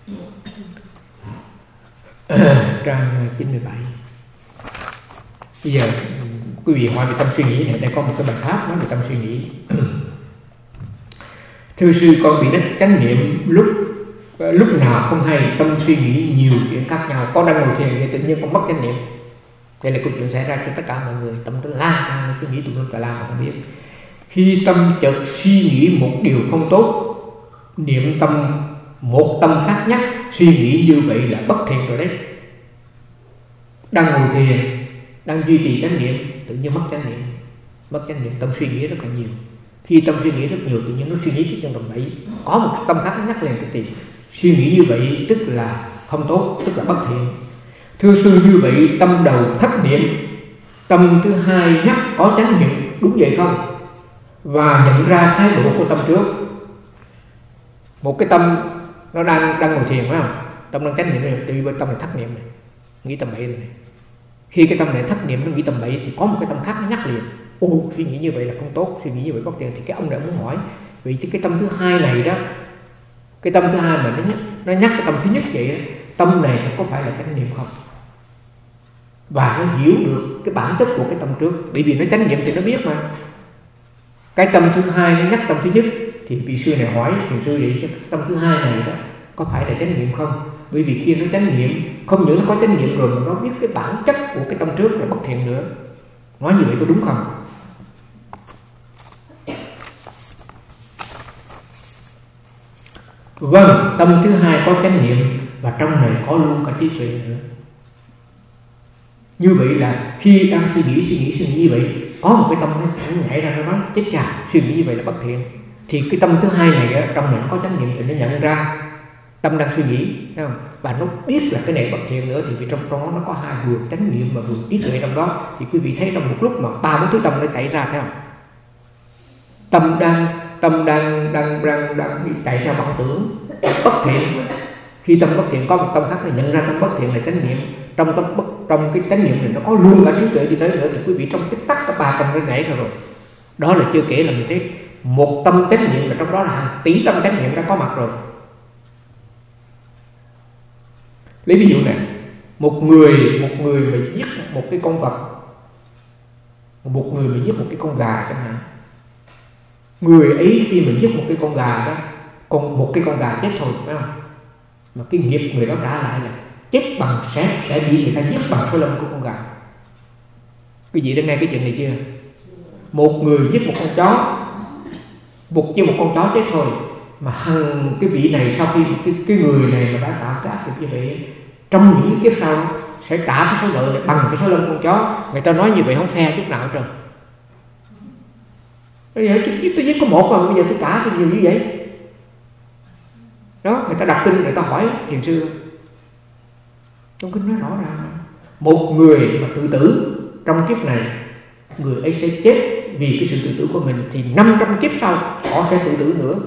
Speaker 1: À, trang chín mươi bảy. Bây giờ quý vị hỏi về tâm suy nghĩ này, đây có một cái bài pháp nói về tâm suy nghĩ. Thưa sư, con bị đất chánh niệm lúc lúc nào không hay, tâm suy nghĩ nhiều chuyện khác nhau. Con đang ngồi thiền thì tự nhiên con mất chánh niệm. Đây là câu chuyện xảy ra cho tất cả mọi người. Tâm nó lan ra suy nghĩ tùm lum tà la mà không biết. Khi tâm chợt suy nghĩ một điều không tốt, niệm tâm một tâm khác nhắc, suy nghĩ như vậy là bất thiện rồi đấy. Đang ngồi thiền, đang duy trì chánh niệm, tự nhiên mất chánh niệm. Mất chánh niệm, tâm suy nghĩ rất là nhiều. Khi tâm suy nghĩ rất nhiều, tự nhiên nó suy nghĩ trước trong bẫy. Có một tâm khác nó nhắc liền cái gì. Suy nghĩ như vậy tức là không tốt, tức là bất thiện. Thưa sư, như vậy tâm đầu thất niệm, tâm thứ hai nhắc có chánh niệm, đúng vậy không? Và nhận ra thái độ của tâm trước. Một cái tâm nó đang đang ngồi thiền phải không? Tâm đang chánh niệm này, tự nhiên tâm này thất niệm này, nghĩ tầm bậy rồi này. Khi cái tâm này thất niệm nó nghĩ tầm bậy thì có một cái tâm khác nó nhắc liền. Ô, suy nghĩ như vậy là không tốt, suy nghĩ như vậy bất thiện. Thì cái ông này muốn hỏi, vì cái tâm thứ hai này đó, cái tâm thứ hai mà nó nhắc, nó nhắc cái tâm thứ nhất vậy, tâm này nó có phải là chánh niệm không? Và nó hiểu được cái bản chất của cái tâm trước, bởi vì nó chánh niệm thì nó biết mà. Cái tâm thứ hai nó nhắc tâm thứ nhất, thì vị sư này hỏi thiền sư vậy chứ tâm thứ hai này đó có phải là chánh niệm không? Bởi vì khi nó chánh niệm, không những nó có chánh niệm rồi mà nó biết cái bản chất của cái tâm trước là bất thiện nữa. Nói như vậy có đúng không? Vâng, tâm thứ hai có chánh niệm và trong này có luôn cả trí tuệ nữa. Như vậy là khi đang suy nghĩ suy nghĩ suy nghĩ như vậy, có một cái tâm nó nhảy ra nó nói chết chà, suy nghĩ như vậy là bất thiện. Thì cái tâm thứ hai này á, trong này nó có chánh niệm thì nó nhận ra tâm đang suy nghĩ, thấy không? Và nó biết là cái này bất thiện nữa, thì vì trong đó nó có hai vừa chánh niệm và vừa trí tuệ trong đó. Thì quý vị thấy trong một lúc mà ba bốn thứ tâm nó chạy ra, thấy không? Tâm đang tâm đang đang đang đang bị chạy theo vọng tưởng bất thiện. Khi tâm bất thiện có một tâm khác là nhận ra tâm bất thiện là chánh niệm. Trong tâm bất trong cái chánh niệm này nó có luôn cả trí tuệ đi tới nữa, thì quý vị trong tích tắc cả ba tâm cái nhảy ra rồi. Đó là chưa kể là mình thấy một tâm chánh niệm là trong đó là hàng tỷ tâm chánh niệm đã có mặt rồi. Lấy ví dụ này, một người một người mà giết một cái con vật, một người mà giết một cái con gà chẳng hạn, người ấy khi mà giết một cái con gà đó, con một cái con gà chết thôi, phải không? Mà cái nghiệp người đó trả lại là chết bằng sẽ sẽ bị người ta giết bằng số lông của con gà. Quý vị đã nghe cái chuyện này chưa? Một người giết một con chó, buộc cho một con chó chết thôi, mà hằng cái vị này sau khi cái, cái người này mà đã tạo cái ác nghiệp như vậy, trong những cái kiếp sau sẽ trả cái số nợ này bằng cái số lông con chó. Người ta nói như vậy không phe chút nào hết trơn. Bây giờ tôi giết có một mà bây giờ tôi trả cho nhiều như vậy. Đó, người ta đọc kinh, người ta hỏi thiền sư, trong kinh nói rõ ràng, một người mà tự tử trong kiếp này, người ấy sẽ chết vì cái sự tự tử của mình, thì năm trăm kiếp sau họ sẽ tự tử nữa.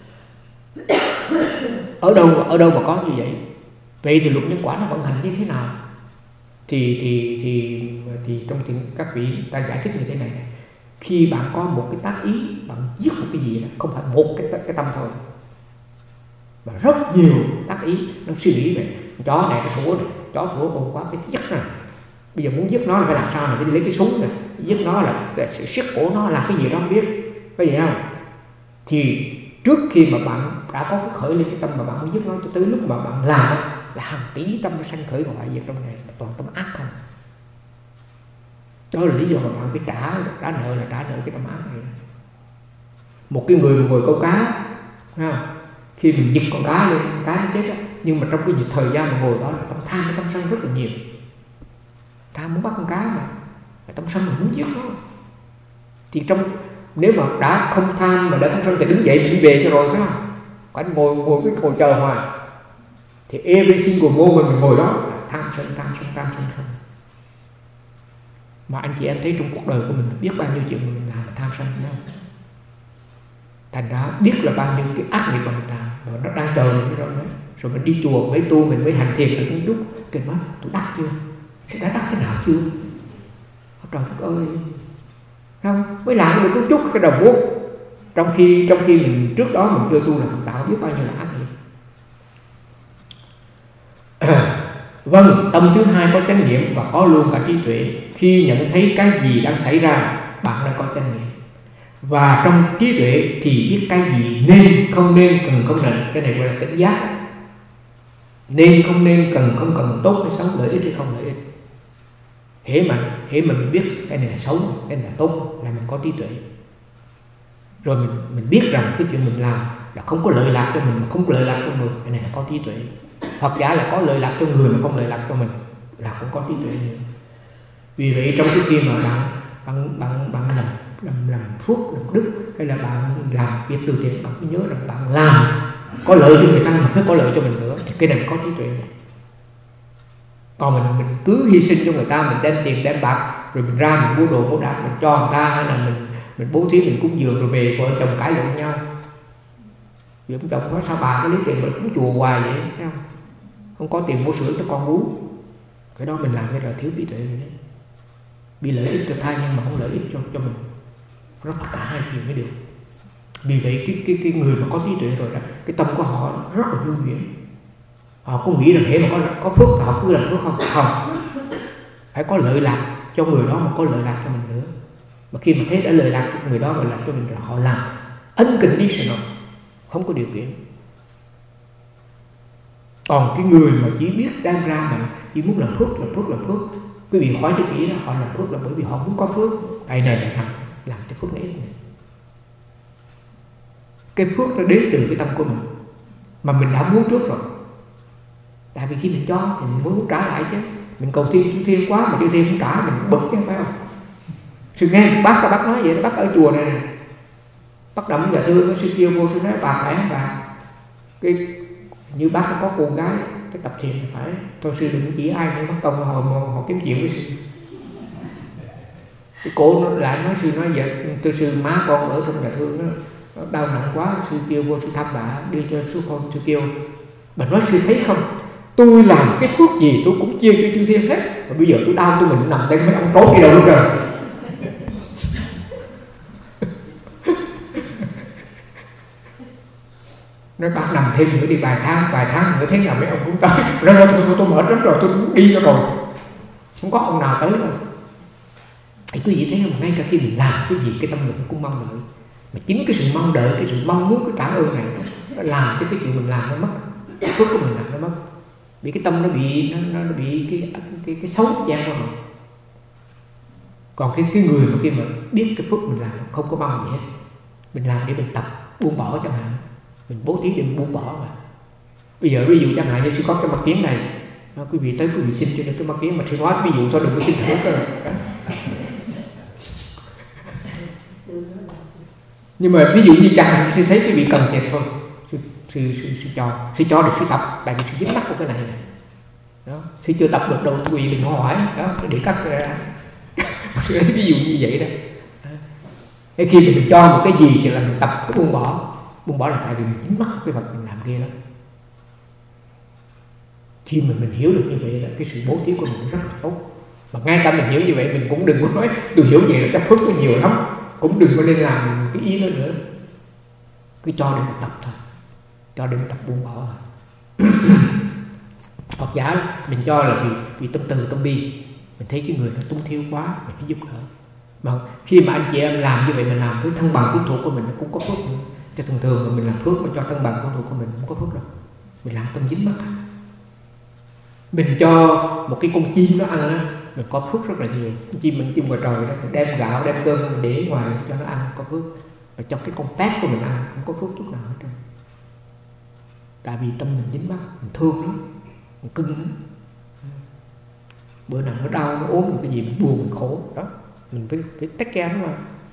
Speaker 1: Ở đâu ở đâu mà có như vậy? Vậy thì luật nhân quả nó vận hành như thế nào? Thì thì thì thì trong tiếng các vị ta giải thích như thế này: khi bạn có một cái tác ý, bạn giết một cái gì đó, không phải một cái cái tâm thôi, mà rất nhiều tác ý nó suy nghĩ về chó này, cái sủa này, chó sủa con quá, cái giết này, bây giờ muốn giết nó là phải làm sao này, phải lấy cái súng này, giết nó là sự siết cổ nó, làm cái gì đó không biết, có gì không? Thì trước khi mà bạn đã có cái khởi lên cái tâm mà bạn muốn giết nó, cho tới lúc mà bạn làm là hàng tỷ tâm nó sanh khởi và hoại diệt trong này, toàn tâm ác không. Đó là lý do mà bạn phải trả trả nợ, là trả nợ cái tâm ác này. Một cái người mà ngồi câu cá, thấy không? Khi mình giật con cá lên, con cá nó chết đó. Nhưng mà trong cái thời gian mà ngồi đó là tâm tham, cái tâm sân rất là nhiều. Tham muốn bắt con cá mà, tâm sân mình muốn giết nó. Thì trong nếu mà đã không tham mà đã không sân thì đứng dậy mình đi về cho rồi, phải không? Còn ngồi ngồi cái ngồi chờ hoài thì every single moment mình ngồi đó tham sân tham sân tham sân sân. Mà anh chị em thấy trong cuộc đời của mình biết bao nhiêu chuyện mình làm mà tham sân, đúng không? Thành ra biết là bao nhiêu cái ác nghiệp mà mình làm, rồi nó đang chờ mình rồi đấy. Rồi mình đi chùa mới tu, mình mới hành thiền được một chút, kêu nói tôi đắc chưa? Tôi đã đắc cái nào chưa? Trời đất ơi, không mới làm được một chút cái đầu buốt, trong khi trong khi mình trước đó mình chưa tu là mình tạo biết bao nhiêu là ác nghiệp. Vâng, tâm thứ hai có chánh niệm và có luôn cả trí tuệ. Khi nhận thấy cái gì đang xảy ra, bạn đã có chánh niệm. Và trong trí tuệ thì biết cái gì nên, không nên, cần, không nên. Cái này gọi là tỉnh giác. Nên, không nên, cần, không cần, tốt hay xấu, lợi ích hay không lợi ích. Hễ mà, hễ mà mình biết cái này là xấu, cái này là tốt, là mình có trí tuệ. Rồi mình, mình biết rằng cái chuyện mình làm là không có lợi lạc cho mình mà không có lợi lạc cho người, cái này là có trí tuệ. Hoặc giả là có lợi lạc cho người mà không lợi lạc cho mình, là cũng có trí tuệ nữa. Vì vậy trong cái khi mà bạn bạn bạn bạn làm làm làm phước, làm đức, hay là bạn làm việc từ thiện, bạn cứ nhớ rằng bạn làm có lợi cho người ta mà phải có lợi cho mình nữa, thì cái này có trí tuệ. Còn mình mình cứ hy sinh cho người ta, mình đem tiền đem bạc, rồi mình ra mình mua đồ mua đạc mình cho người ta, hay là mình mình bố thí, mình cúng dường, rồi về vợ chồng cãi lộn nhau. Vì ông chồng nói sao bà cứ lấy tiền mà cúng chùa hoài vậy, thấy không? Không có tiền mua sữa cho con bú, cái đó mình làm cái là thiếu trí tuệ rồi đấy. Bị lợi ích cho thai nhân mà không lợi ích cho cho mình, rất là cả hai chuyện mới được. Vì vậy cái cái cái người mà có trí tuệ rồi đó, cái tâm của họ rất là lưu chuyển. Họ không nghĩ là hễ mà có có phước họ cứ làm phước không, không. Phải có lợi lạc cho người đó mà có lợi lạc cho mình nữa. Mà khi mà thấy đã lợi lạc cho người đó mà làm cho mình, rồi họ làm unconditional, không có điều kiện. Còn cái người mà chỉ biết đang ra mà chỉ muốn làm phước, làm phước, làm phước, quý vị hỏi cho kỹ là họ làm phước là bởi vì họ muốn có phước, cái này là làm làm cho phước này. Cái phước nó đến từ cái tâm của mình mà mình đã muốn trước rồi. Tại vì khi mình cho thì mình muốn trả lại chứ, mình cầu thiên chư thiên quá mà chư thiên không trả mình bực chứ phải không? Sư nghe bác các bác nói vậy, bác ở chùa này nè, bác Đậm Dạ Thương với sư kêu vô, sư nói bà phải không bà, cái như bác có cô gái cái tập thiền thì phải thôi sư đừng chỉ ai nữa, bác Công họ, họ kiếm chuyện với sư. Cái cô nó lại nói sư nói vậy, tôi sư má con ở trong Dạ Thương đó, nó đau nặng quá, sư kêu vô sư thăm bà đi cho số con. Sư kêu bà nói sư thấy không, tôi làm cái phước gì tôi cũng chia cho chư thiên hết, và bây giờ tôi đau tôi mình nằm đây mấy ông trốn đi đâu luôn rồi. Nói bác nằm thêm nữa đi vài tháng, vài tháng nữa thế nào mấy ông cũng tới. Rồi rồi tôi, tôi, tôi mệt lắm rồi, tôi muốn đi cho rồi, không có ông nào tới đâu. Thì quý vị thấy không, ngay cả khi mình làm cái gì cái tâm lực cũng mong đợi, mà chính cái sự mong đợi, cái sự mong muốn, cái trả ơn này nó làm cho cái chuyện mình làm nó mất, cái phước của mình làm nó mất, vì cái tâm nó bị nó, nó bị cái cái cái xấu gian vào. Còn cái cái người mà khi mà biết cái phước mình làm không có mong gì hết, mình làm để mình tập buông bỏ chẳng hạn, mình bố thí để mình buông bỏ mà. Bây giờ ví dụ chẳng hạn như sư có cái mặt kiến này, đó, quý vị tới quý vị xin cho nên cái mặt kiến mà sư nói ví dụ thôi đừng có xin thử cơ. Nhưng mà ví dụ như chẳng hạn sư thấy cái vị cần thiệt thôi, sư, sư, sư, sư cho sư cho được sư tập, tại vì sư dính mắc của cái này này. Đó, sư chưa tập được đâu quý vị đừng hỏi đó để cắt ra. Sư lấy ví dụ như vậy đó. Cái khi mình cho một cái gì thì là mình tập cái buông bỏ. Buông bỏ là tại vì mình dính mắc cái vật mình làm kia đó. Khi mà mình hiểu được như vậy là cái sự bố thí của mình rất là tốt. Mà ngay cả mình hiểu như vậy mình cũng đừng có nói tôi hiểu vậy là chắc phước có nhiều lắm, cũng đừng có nên làm cái ý đó nữa. Cứ cho để mình tập thôi, cho để mình tập buông bỏ thôi. Phật giả mình cho là vì, vì tâm từ tâm bi, mình thấy cái người nó túng thiếu quá mình phải giúp đỡ. Mà khi mà anh chị em làm như vậy, mình làm với thân bằng quyến thuộc của mình nó cũng có phước nữa. Chứ thường thường mà mình làm phước mà cho thân bằng quyến thuộc của mình không có phước đâu, mình làm tâm dính mắc. Mình cho một cái con chim nó ăn á, mình có phước rất là nhiều. Con chim mình chim ngoài trời đó, mình đem gạo đem cơm mình để ngoài cho nó ăn có phước. Và cho cái con tép của mình ăn không có phước chút nào hết trơn. Tại vì tâm mình dính mắc, mình thương nó, mình cưng nó. Bữa nào nó đau, nó ốm một cái gì mình buồn, mình khổ đó, mình phải phải take care nó mà.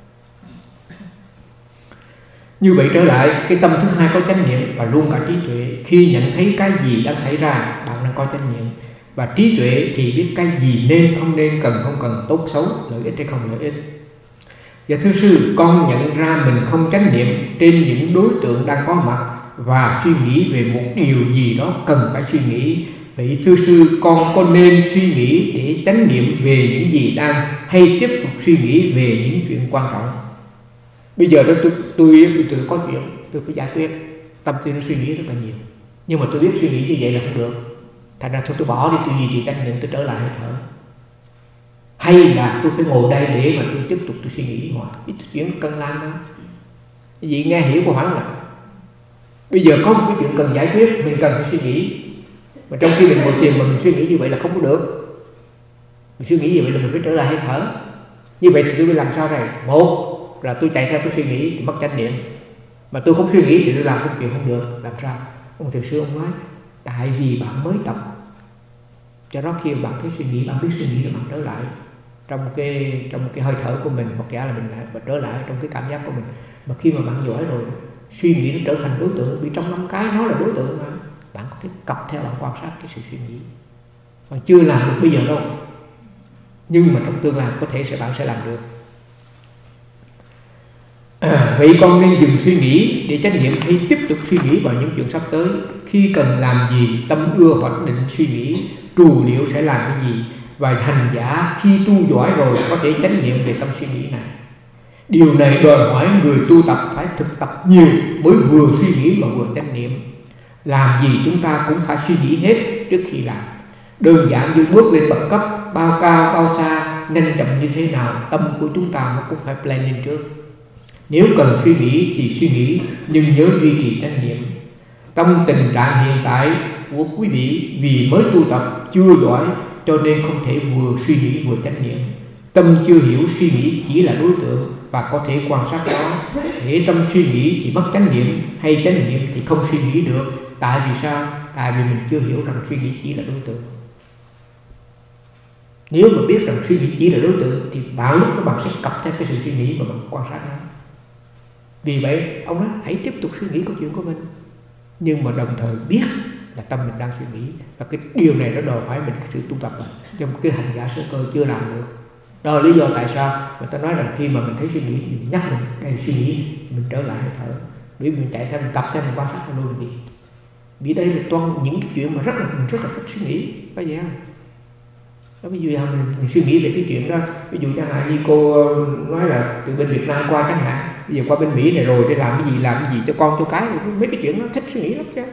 Speaker 1: Như vậy trở lại, cái tâm thứ hai có chánh niệm và luôn cả trí tuệ. Khi nhận thấy cái gì đang xảy ra, bạn đang có chánh niệm. Và trí tuệ thì biết cái gì nên, không nên, cần, không cần, tốt, xấu, lợi ích hay không lợi ích. Và thưa sư, con nhận ra mình không chánh niệm trên những đối tượng đang có mặt và suy nghĩ về một điều gì đó cần phải suy nghĩ. Vậy thưa sư, con có nên suy nghĩ để chánh niệm về những gì đang, hay tiếp tục suy nghĩ về những chuyện quan trọng? Bây giờ đó tôi, tôi, tôi, tôi có chuyện tôi phải giải quyết, tâm tôi nó suy nghĩ rất là nhiều, nhưng mà tôi biết suy nghĩ như vậy là không được, thành ra thôi tôi bỏ đi, tôi gì thì chánh niệm, tôi trở lại hơi thở. Hay là tôi phải ngồi đây để mà tôi tiếp tục tôi suy nghĩ ngoài cái chuyện cần làm đó. Cái gì nghe hiểu câu hỏi không ạ? Bây giờ có một cái chuyện cần giải quyết, mình cần phải suy nghĩ, mà trong khi mình ngồi thiền mà mình suy nghĩ như vậy là không có được. Mình suy nghĩ như vậy là mình phải trở lại hơi thở. Như vậy thì tôi phải làm sao đây? Một là tôi chạy theo tôi suy nghĩ thì mất chánh niệm, mà tôi không suy nghĩ thì tôi làm công chuyện không được. Làm sao? Ông thiền sư ông nói tại vì bạn mới tập, cho đó khi bạn thấy suy nghĩ, bạn biết suy nghĩ rồi bạn trở lại trong cái trong cái hơi thở của mình, hoặc giả là mình lại trở lại trong cái cảm giác của mình. Mà khi mà bạn giỏi rồi, suy nghĩ nó trở thành đối tượng, vì trong năm cái nó là đối tượng mà bạn có thể cặp theo, bạn quan sát cái sự suy nghĩ. Bạn chưa làm được bây giờ đâu, nhưng mà trong tương lai có thể sẽ bạn sẽ làm được. À, vậy con nên dừng suy nghĩ để chánh niệm hay tiếp tục suy nghĩ vào những chuyện sắp tới? Khi cần làm gì, tâm ưa hoặc định suy nghĩ, trù liệu sẽ làm cái gì? Và hành giả khi tu giỏi rồi có thể chánh niệm về tâm suy nghĩ này. Điều này đòi hỏi người tu tập phải thực tập nhiều mới vừa suy nghĩ mà vừa chánh niệm. Làm gì chúng ta cũng phải suy nghĩ hết trước khi làm. Đơn giản như bước lên bậc cấp, bao cao, bao xa, nhanh chậm như thế nào, tâm của chúng ta nó cũng phải plan lên trước. Nếu cần suy nghĩ thì suy nghĩ, nhưng nhớ duy trì chánh niệm. Trong tình trạng hiện tại của quý vị, vì mới tu tập chưa giỏi cho nên không thể vừa suy nghĩ vừa chánh niệm. Tâm chưa hiểu suy nghĩ chỉ là đối tượng và có thể quan sát đó. Để tâm suy nghĩ thì mất chánh niệm, hay chánh niệm thì không suy nghĩ được. Tại vì sao? Tại vì mình chưa hiểu rằng suy nghĩ chỉ là đối tượng. Nếu mà biết rằng suy nghĩ chỉ là đối tượng thì bạn lúc đó bạn sẽ cập theo cái sự suy nghĩ mà bạn quan sát nó. Vì vậy ông nói hãy tiếp tục suy nghĩ câu chuyện của mình, nhưng mà đồng thời biết là tâm mình đang suy nghĩ, và cái điều này nó đòi hỏi mình cái sự tu tập rồi. Trong cái hành giả sơ cơ chưa làm được. Đó là lý do tại sao người ta nói rằng khi mà mình thấy suy nghĩ mình nhắc mình đây suy nghĩ, mình trở lại hơi thở. Bởi vì mình chạy theo mình tập theo mình quan sát nó luôn đi. Vì đây là toàn những cái chuyện mà rất là mình rất là thích suy nghĩ, phải vậy không? Đó, ví dụ như mình, mình suy nghĩ về cái chuyện đó, ví dụ chẳng hạn như cô nói là từ bên Việt Nam qua chẳng hạn, bây giờ qua bên Mỹ này rồi để làm cái gì làm cái gì cho con cho cái, mấy cái chuyện nó thích suy nghĩ lắm chứ.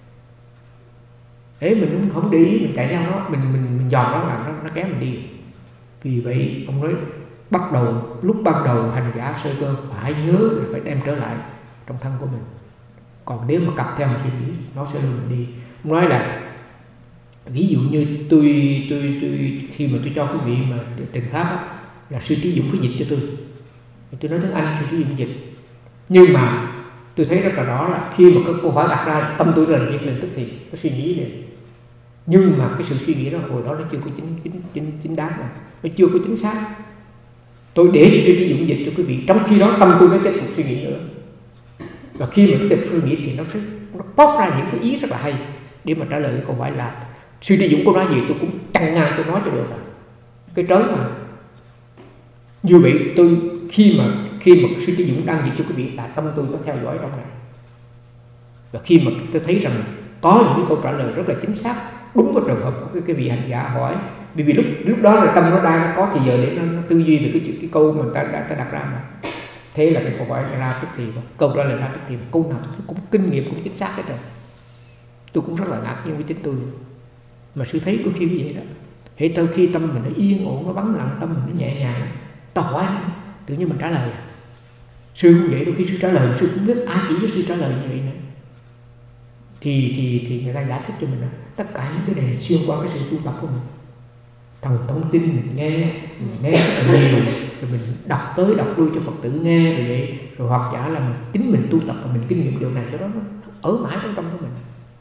Speaker 1: Thế mình cũng không để ý, mình chạy theo nó, mình mình mình dòm nó làm nó nó kéo mình đi. Vì vậy ông nói bắt đầu lúc ban đầu hành giả sơ cơ phải nhớ là phải đem trở lại trong thân của mình. Còn nếu mà cặp theo một suy nghĩ nó sẽ đưa mình đi. Ông nói là ví dụ như tôi tôi tôi khi mà tôi cho quý vị mà trình pháp á, là sư Trí Dũng phải dịch cho tôi, tôi nói tiếng Anh sư Trí Dũng dịch, nhưng mà tôi thấy rất là rõ là khi mà cái câu hỏi đặt ra tâm tôi là việc liền tức thì có suy nghĩ này, nhưng mà cái sự suy nghĩ đó hồi đó nó chưa có chính chính chính chính đáng rồi, nó chưa có chính xác. Tôi để cho sư Trí Dũng dịch cho quý vị, trong khi đó tâm tôi nó tiếp tục suy nghĩ nữa, và khi mà nó tiếp tục suy nghĩ thì nó sẽ nó bóc ra những cái ý rất là hay để mà trả lời cái câu hỏi là sư Trí Dũng có nói gì tôi cũng chăng ngang tôi nói cho được. Cái trớn mà như vậy tôi khi mà khi mà sư Trí Dũng đang dịch cho quý vị là tâm tôi có theo dõi trong này, và khi mà tôi thấy rằng có những cái câu trả lời rất là chính xác đúng vào trường hợp của cái, cái vị hành giả hỏi, vì vì lúc lúc đó là tâm nó đang nó có thì giờ để nó, nó tư duy về cái cái câu mà người ta đã, đã đặt ra mà. Thế là cái câu hỏi ra tức thì câu trả lời ra tức thì câu nào cũng kinh nghiệm cũng chính xác hết rồi. Tôi cũng rất là ngạc nhiên với chính tôi, mà sư thấy có khi như vậy đó. Hễ tới khi tâm mình nó yên ổn, nó vắng lặng, tâm mình nó nhẹ nhàng, ta hỏi tự nhiên mình trả lời. Sư cũng vậy, đôi khi sư trả lời sư cũng biết ai chỉ cho sư trả lời như vậy nữa. Thì thì thì người ta giải thích cho mình là tất cả những cái này xuyên qua cái sự tu tập của mình. Thằng thông tin mình nghe, mình nghe rất là nhiều, rồi mình đọc tới đọc lui cho Phật tử nghe rồi vậy, rồi hoặc giả là mình chính mình tu tập và mình kinh nghiệm điều này cho đó nó ở mãi trong tâm của mình.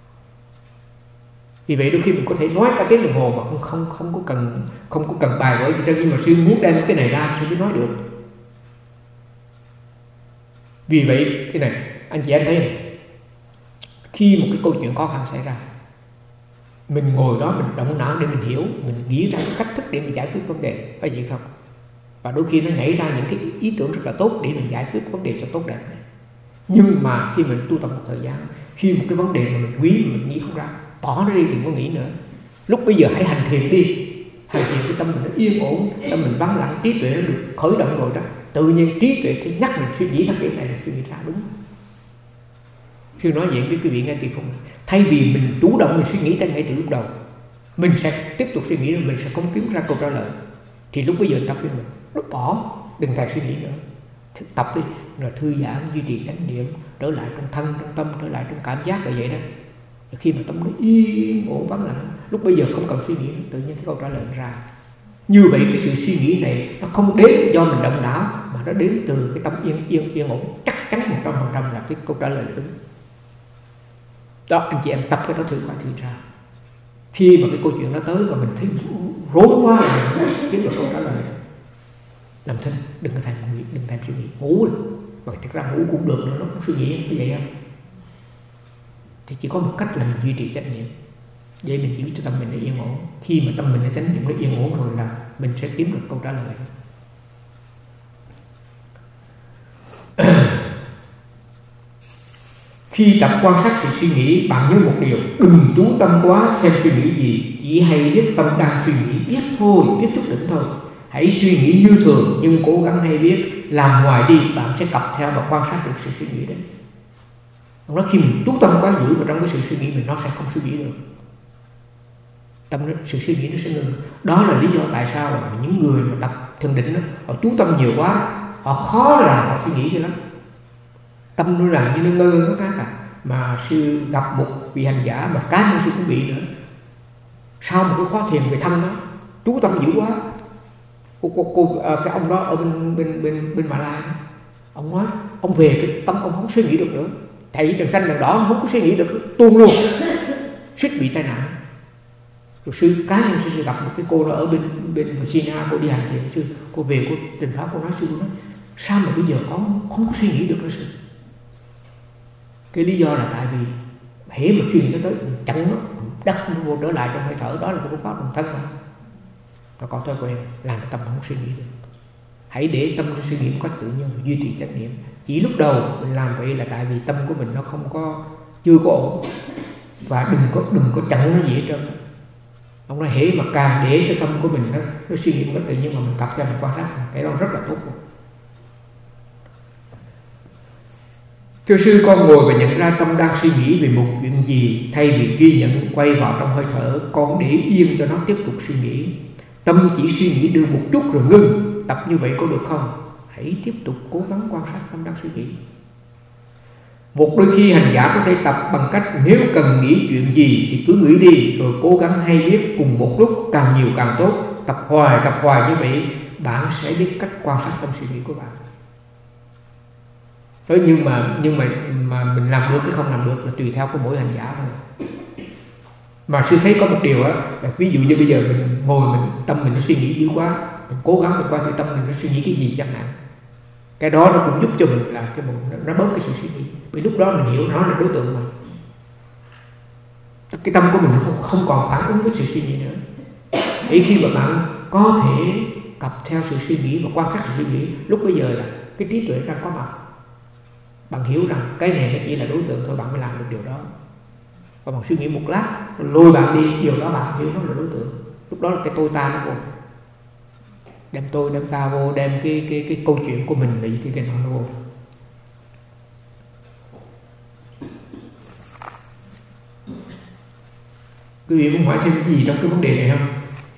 Speaker 1: Vì vậy đôi khi mình có thể nói cả tiếng đồng hồ mà không không không có cần không có cần bài vở gì đâu, nhưng mà sư muốn đem cái này ra sư mới nói được. Vì vậy cái này anh chị em thấy này, khi một cái câu chuyện khó khăn xảy ra, mình ngồi đó mình động não để mình hiểu, mình nghĩ ra cách thức để mình giải quyết vấn đề, phải vậy không? Và đôi khi nó nhảy ra những cái ý tưởng rất là tốt để mình giải quyết vấn đề cho tốt đẹp này. Nhưng mà khi mình tu tập một thời gian, khi một cái vấn đề mà mình quý mà mình nghĩ không ra, bỏ nó đi, đừng có nghĩ nữa. Lúc bây giờ hãy hành thiền đi, hành thiền cái tâm mình nó yên ổn, tâm mình vắng lặng, trí tuệ nó được khởi động rồi đó, tự nhiên trí tuệ sẽ nhắc mình suy nghĩ theo kiểu này, suy nghĩ ra đúng. Sư nói vậy với quý vị nghe kỳ phụng, thay vì mình chủ động mình suy nghĩ tới ngay từ lúc đầu, mình sẽ tiếp tục suy nghĩ, mình sẽ không kiếm ra câu trả lời, thì lúc bây giờ tập với mình lúc bỏ, đừng thèm suy nghĩ nữa, tập đi, rồi thư giãn, duy trì chánh niệm, trở lại trong thân, trong tâm, trở lại trong cảm giác là vậy đó. Khi mà tâm nó yên ổn vắng lặng, lúc bây giờ không cần suy nghĩ, tự nhiên cái câu trả lời ra. Như vậy cái sự suy nghĩ này nó không đến do mình động não, mà nó đến từ cái tâm yên yên yên ổn, chắc chắn một trăm phần trăm là cái câu trả lời đúng. Đó, anh chị em tập cái đó thử coi thử ra. Khi mà cái câu chuyện nó tới và mình thấy rối quá, mình kiếm được câu trả lời, nằm thinh, đừng có thèm nghĩ, đừng thèm suy nghĩ, ngủ rồi. Và thực ra ngủ cũng được nữa, nó cũng suy nghĩ như vậy không? Thì chỉ có một cách là mình duy trì chánh niệm, vậy mình giữ cho tâm mình nó yên ổn. Khi mà tâm mình nó chánh niệm nó yên ổn rồi là mình sẽ kiếm được câu trả lời. Khi tập quan sát sự suy nghĩ, bạn nhớ một điều, đừng chú tâm quá xem suy nghĩ gì, chỉ hay biết tâm đang suy nghĩ, biết thôi, biết chút đỉnh thôi. Hãy suy nghĩ như thường nhưng cố gắng hay biết, làm ngoài đi, bạn sẽ cập theo và quan sát được sự suy nghĩ đấy. Ông nói khi mình chú tâm quá dữ vào trong cái sự suy nghĩ mình, nó sẽ không suy nghĩ được. Tâm sự suy nghĩ nó sẽ ngừng. Đó là lý do tại sao mà những người mà tập thiền định đó, họ chú tâm nhiều quá, họ khó làm họ suy nghĩ dữ lắm. Tâm nó làm như nó ngơ ngơ khác cả. Mà sư gặp một vị hành giả mà cá nhân sư cũng bị nữa. Sau một cái khóa thiền về thân đó, chú tâm dữ quá. Cô, cô, cô, cái ông đó ở bên bên bên bên Mã Lai, ông nói ông về cái tâm ông không suy nghĩ được nữa. Thầy đằng xanh đằng đỏ không có suy nghĩ được, tuôn luôn, suýt bị tai nạn. Rồi sư cá nhân sư, sư gặp một cái cô đó ở bên bên Virginia, cô đi hành thiền sư, cô về cô trình pháp, cô nói sư nói sao mà bây giờ con không có suy nghĩ được nữa sư. Cái lý do là tại vì hễ mà suy nghĩ nó tới chẳng nó đất nó vô trở lại trong hơi thở, đó là cái phương pháp bằng thân mà. Và con thói quen làm cái tâm không suy nghĩ được. Hãy để tâm nó suy nghĩ một cách tự nhiên và duy trì chánh niệm. Chỉ lúc đầu mình làm vậy là tại vì tâm của mình nó không có chưa có ổn, và đừng có đừng có chặn nó gì hết trơn. Ông nói hễ mà càng để cho tâm của mình nó, nó suy nghĩ một cách tự nhiên mà mình tập cho mình quan sát, cái đó rất là tốt luôn. Thưa sư, con ngồi và nhận ra tâm đang suy nghĩ về một chuyện gì, thay vì ghi nhận quay vào trong hơi thở, con để yên cho nó tiếp tục suy nghĩ. Tâm chỉ suy nghĩ được một chút rồi ngưng. Tập như vậy có được không? Hãy tiếp tục cố gắng quan sát tâm đang suy nghĩ. Một đôi khi hành giả có thể tập bằng cách nếu cần nghĩ chuyện gì thì cứ nghĩ đi, rồi cố gắng hay biết cùng một lúc, càng nhiều càng tốt. Tập hoài tập hoài như vậy, bạn sẽ biết cách quan sát tâm suy nghĩ của bạn. Thế nhưng mà nhưng mà mà mình làm được cái không làm được là tùy theo của mỗi hành giả thôi. Mà sư thấy có một điều á, là ví dụ như bây giờ mình ngồi mình tâm mình nó suy nghĩ dữ quá, mình cố gắng mình coi thử tâm mình nó suy nghĩ cái gì chẳng hạn. Cái đó nó cũng giúp cho mình làm cho mình nó bớt cái sự suy nghĩ. Vì lúc đó mình hiểu nó là đối tượng mà. Cái tâm của mình không, không còn phản ứng với sự suy nghĩ nữa. Thì khi mà bạn có thể cặp theo sự suy nghĩ và quan sát sự suy nghĩ, lúc bây giờ là cái trí tuệ đang có mặt. Bạn hiểu rằng cái này nó chỉ là đối tượng thôi, bạn mới làm được điều đó. Và bạn suy nghĩ một lát, rồi lôi bạn đi, điều đó bạn hiểu nó là đối tượng. Lúc đó là cái tôi ta nó vô. Đem tôi, đem ta vô, đem cái cái cái câu chuyện của mình bị cái cái nó vô. Quý vị muốn hỏi thêm cái gì trong cái vấn đề này không?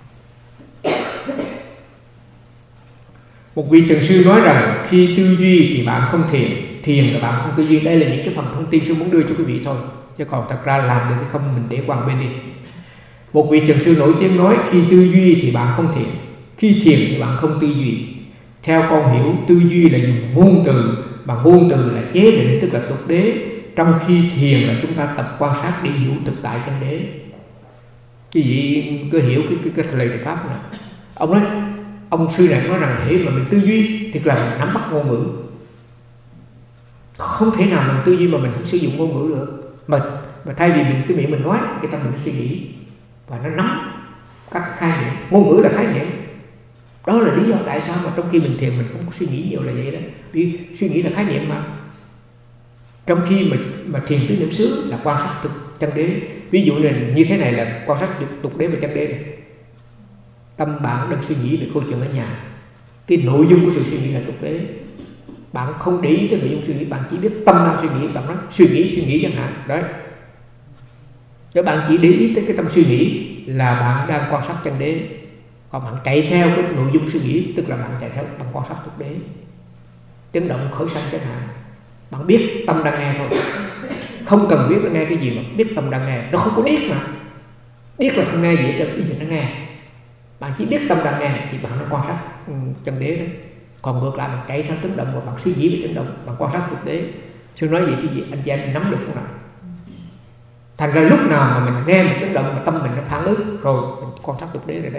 Speaker 1: Một vị trần sư nói rằng khi tư duy thì bạn không thiền, thiền là bạn không tư duy. Đây là những cái phần thông tin sư muốn đưa cho quý vị thôi, chứ còn thật ra làm được cái không mình để qua bên đi. Một vị trần sư nổi tiếng nói khi tư duy thì bạn không thiền, khi thiền thì bạn không tư duy. Theo con hiểu, tư duy là dùng ngôn từ, mà ngôn từ là chế định, tức là tục đế. Trong khi thiền là chúng ta tập quan sát để hiểu thực tại chân đế. Quý vị cứ hiểu cái cái, cái lời pháp này. Ông nói, ông sư này nói rằng hễ mà mình tư duy thì là mình nắm bắt ngôn ngữ. Không thể nào mình tư duy mà mình không sử dụng ngôn ngữ được. Mà, mà thay vì mình cái miệng mình nói, cái tâm mình nó suy nghĩ và nó nắm các khái niệm. Ngôn ngữ là khái niệm. Đó là lý do tại sao mà trong khi mình thiền mình không có suy nghĩ nhiều là vậy đó. Vì suy nghĩ là khái niệm mà. Trong khi mà, mà thiền tứ niệm xứ là quan sát thực chân đế. Ví dụ là như thế này là quan sát tục đế và chân đế này. Tâm bạn đang suy nghĩ về câu chuyện ở nhà, cái nội dung của sự suy nghĩ là tục đế. Bạn không để ý tới nội dung suy nghĩ, bạn chỉ biết tâm đang suy nghĩ, bạn nói suy nghĩ suy nghĩ chẳng hạn. Đấy. Nếu bạn chỉ để ý tới cái tâm suy nghĩ là bạn đang quan sát chân đế. Còn bạn chạy theo cái nội dung suy nghĩ, tức là bạn chạy theo bạn quan sát tục đế. Chấn động khởi sanh chẳng hạn, bạn biết tâm đang nghe thôi, không cần biết nó nghe cái gì mà biết tâm đang nghe. Nó không có biết mà, biết là không nghe gì hết, bây giờ nó nghe. Bạn chỉ biết tâm đang nghe thì bạn đang quan sát chân đế đấy. Còn ngược lại bạn chạy sang chấn động và bạn suy nghĩ về chấn động, bạn quan sát thực đế. Sư nói vậy cái gì anh chị em nắm được không nào? Thành ra lúc nào mà mình nghe một chấn động mà tâm mình nó phản ứng, rồi mình quan sát thực đế ở đây.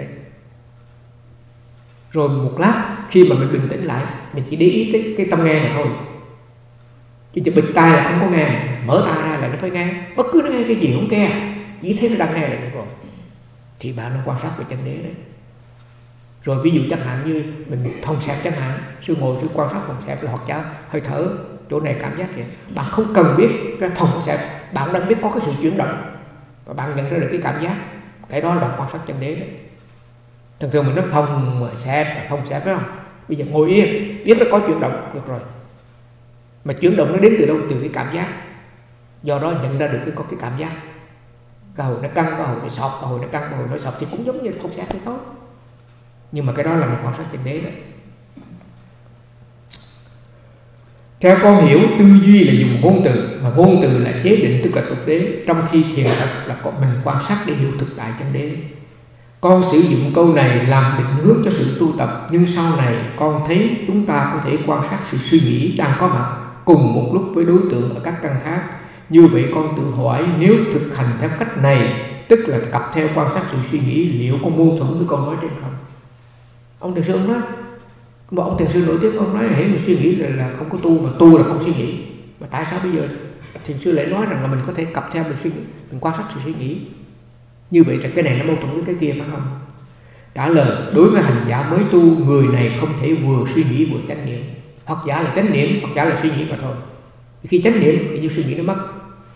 Speaker 1: Rồi một lát khi mà mình bình tĩnh lại, mình chỉ để ý tới cái tâm nghe mà thôi. Chứ chỉ bịt tai là không có nghe, mở tai ra là nó phải nghe. Bất cứ nó nghe cái gì không nghe, chỉ thấy nó đang nghe là được rồi. Thì bạn đang quan sát về chân đế đấy. Rồi ví dụ chẳng hạn như mình phòng xẹp chẳng hạn, sư ngồi sư quan sát phòng xẹp là hoặc cháo hơi thở, chỗ này cảm giác vậy. Bạn không cần biết cái phòng xẹp, bạn đang biết có cái sự chuyển động và bạn nhận ra được cái cảm giác. Cái đó là bạn quan sát chân đế đấy. Thường thường mình nói phòng xẹp, phòng xẹp phải không? Bây giờ ngồi yên, biết nó có chuyển động được rồi. Mà chuyển động nó đến từ đâu? Từ cái cảm giác. Do đó nhận ra được cái có cái cảm giác. Cái hồi nó căng, cái hồi nó sọt, cái hồi nó căng, cái hồi nó sọt thì cũng giống như không xẹp thế thôi. Nhưng mà cái đó là mình quan sát chân đế đấy. Theo con hiểu, tư duy là dùng ngôn từ, mà ngôn từ là chế định, tức là tục đế. Trong khi thiền tập là mình quan sát để hiểu thực tại chân đế. Con sử dụng câu này làm định hướng cho sự tu tập, nhưng sau này con thấy chúng ta có thể quan sát sự suy nghĩ đang có mặt cùng một lúc với đối tượng ở các căn khác. Như vậy con tự hỏi, nếu thực hành theo cách này tức là cặp theo quan sát sự suy nghĩ liệu có mâu thuẫn với câu nói trên không. Ông thiền sư ông nói, mà ông thiền sư nổi tiếng ông nói hễ mình suy nghĩ là, là không có tu, mà tu là không suy nghĩ. Mà tại sao bây giờ thiền sư lại nói rằng là mình có thể cặp theo mình suy nghĩ, mình quan sát sự suy nghĩ? Như vậy là cái này nó mâu thuẫn với cái kia phải không? Trả lời, đối với hành giả mới tu, người này không thể vừa suy nghĩ vừa chánh niệm. Hoặc giả là chánh niệm, hoặc giả là suy nghĩ mà thôi. Khi chánh niệm thì như suy nghĩ nó mất.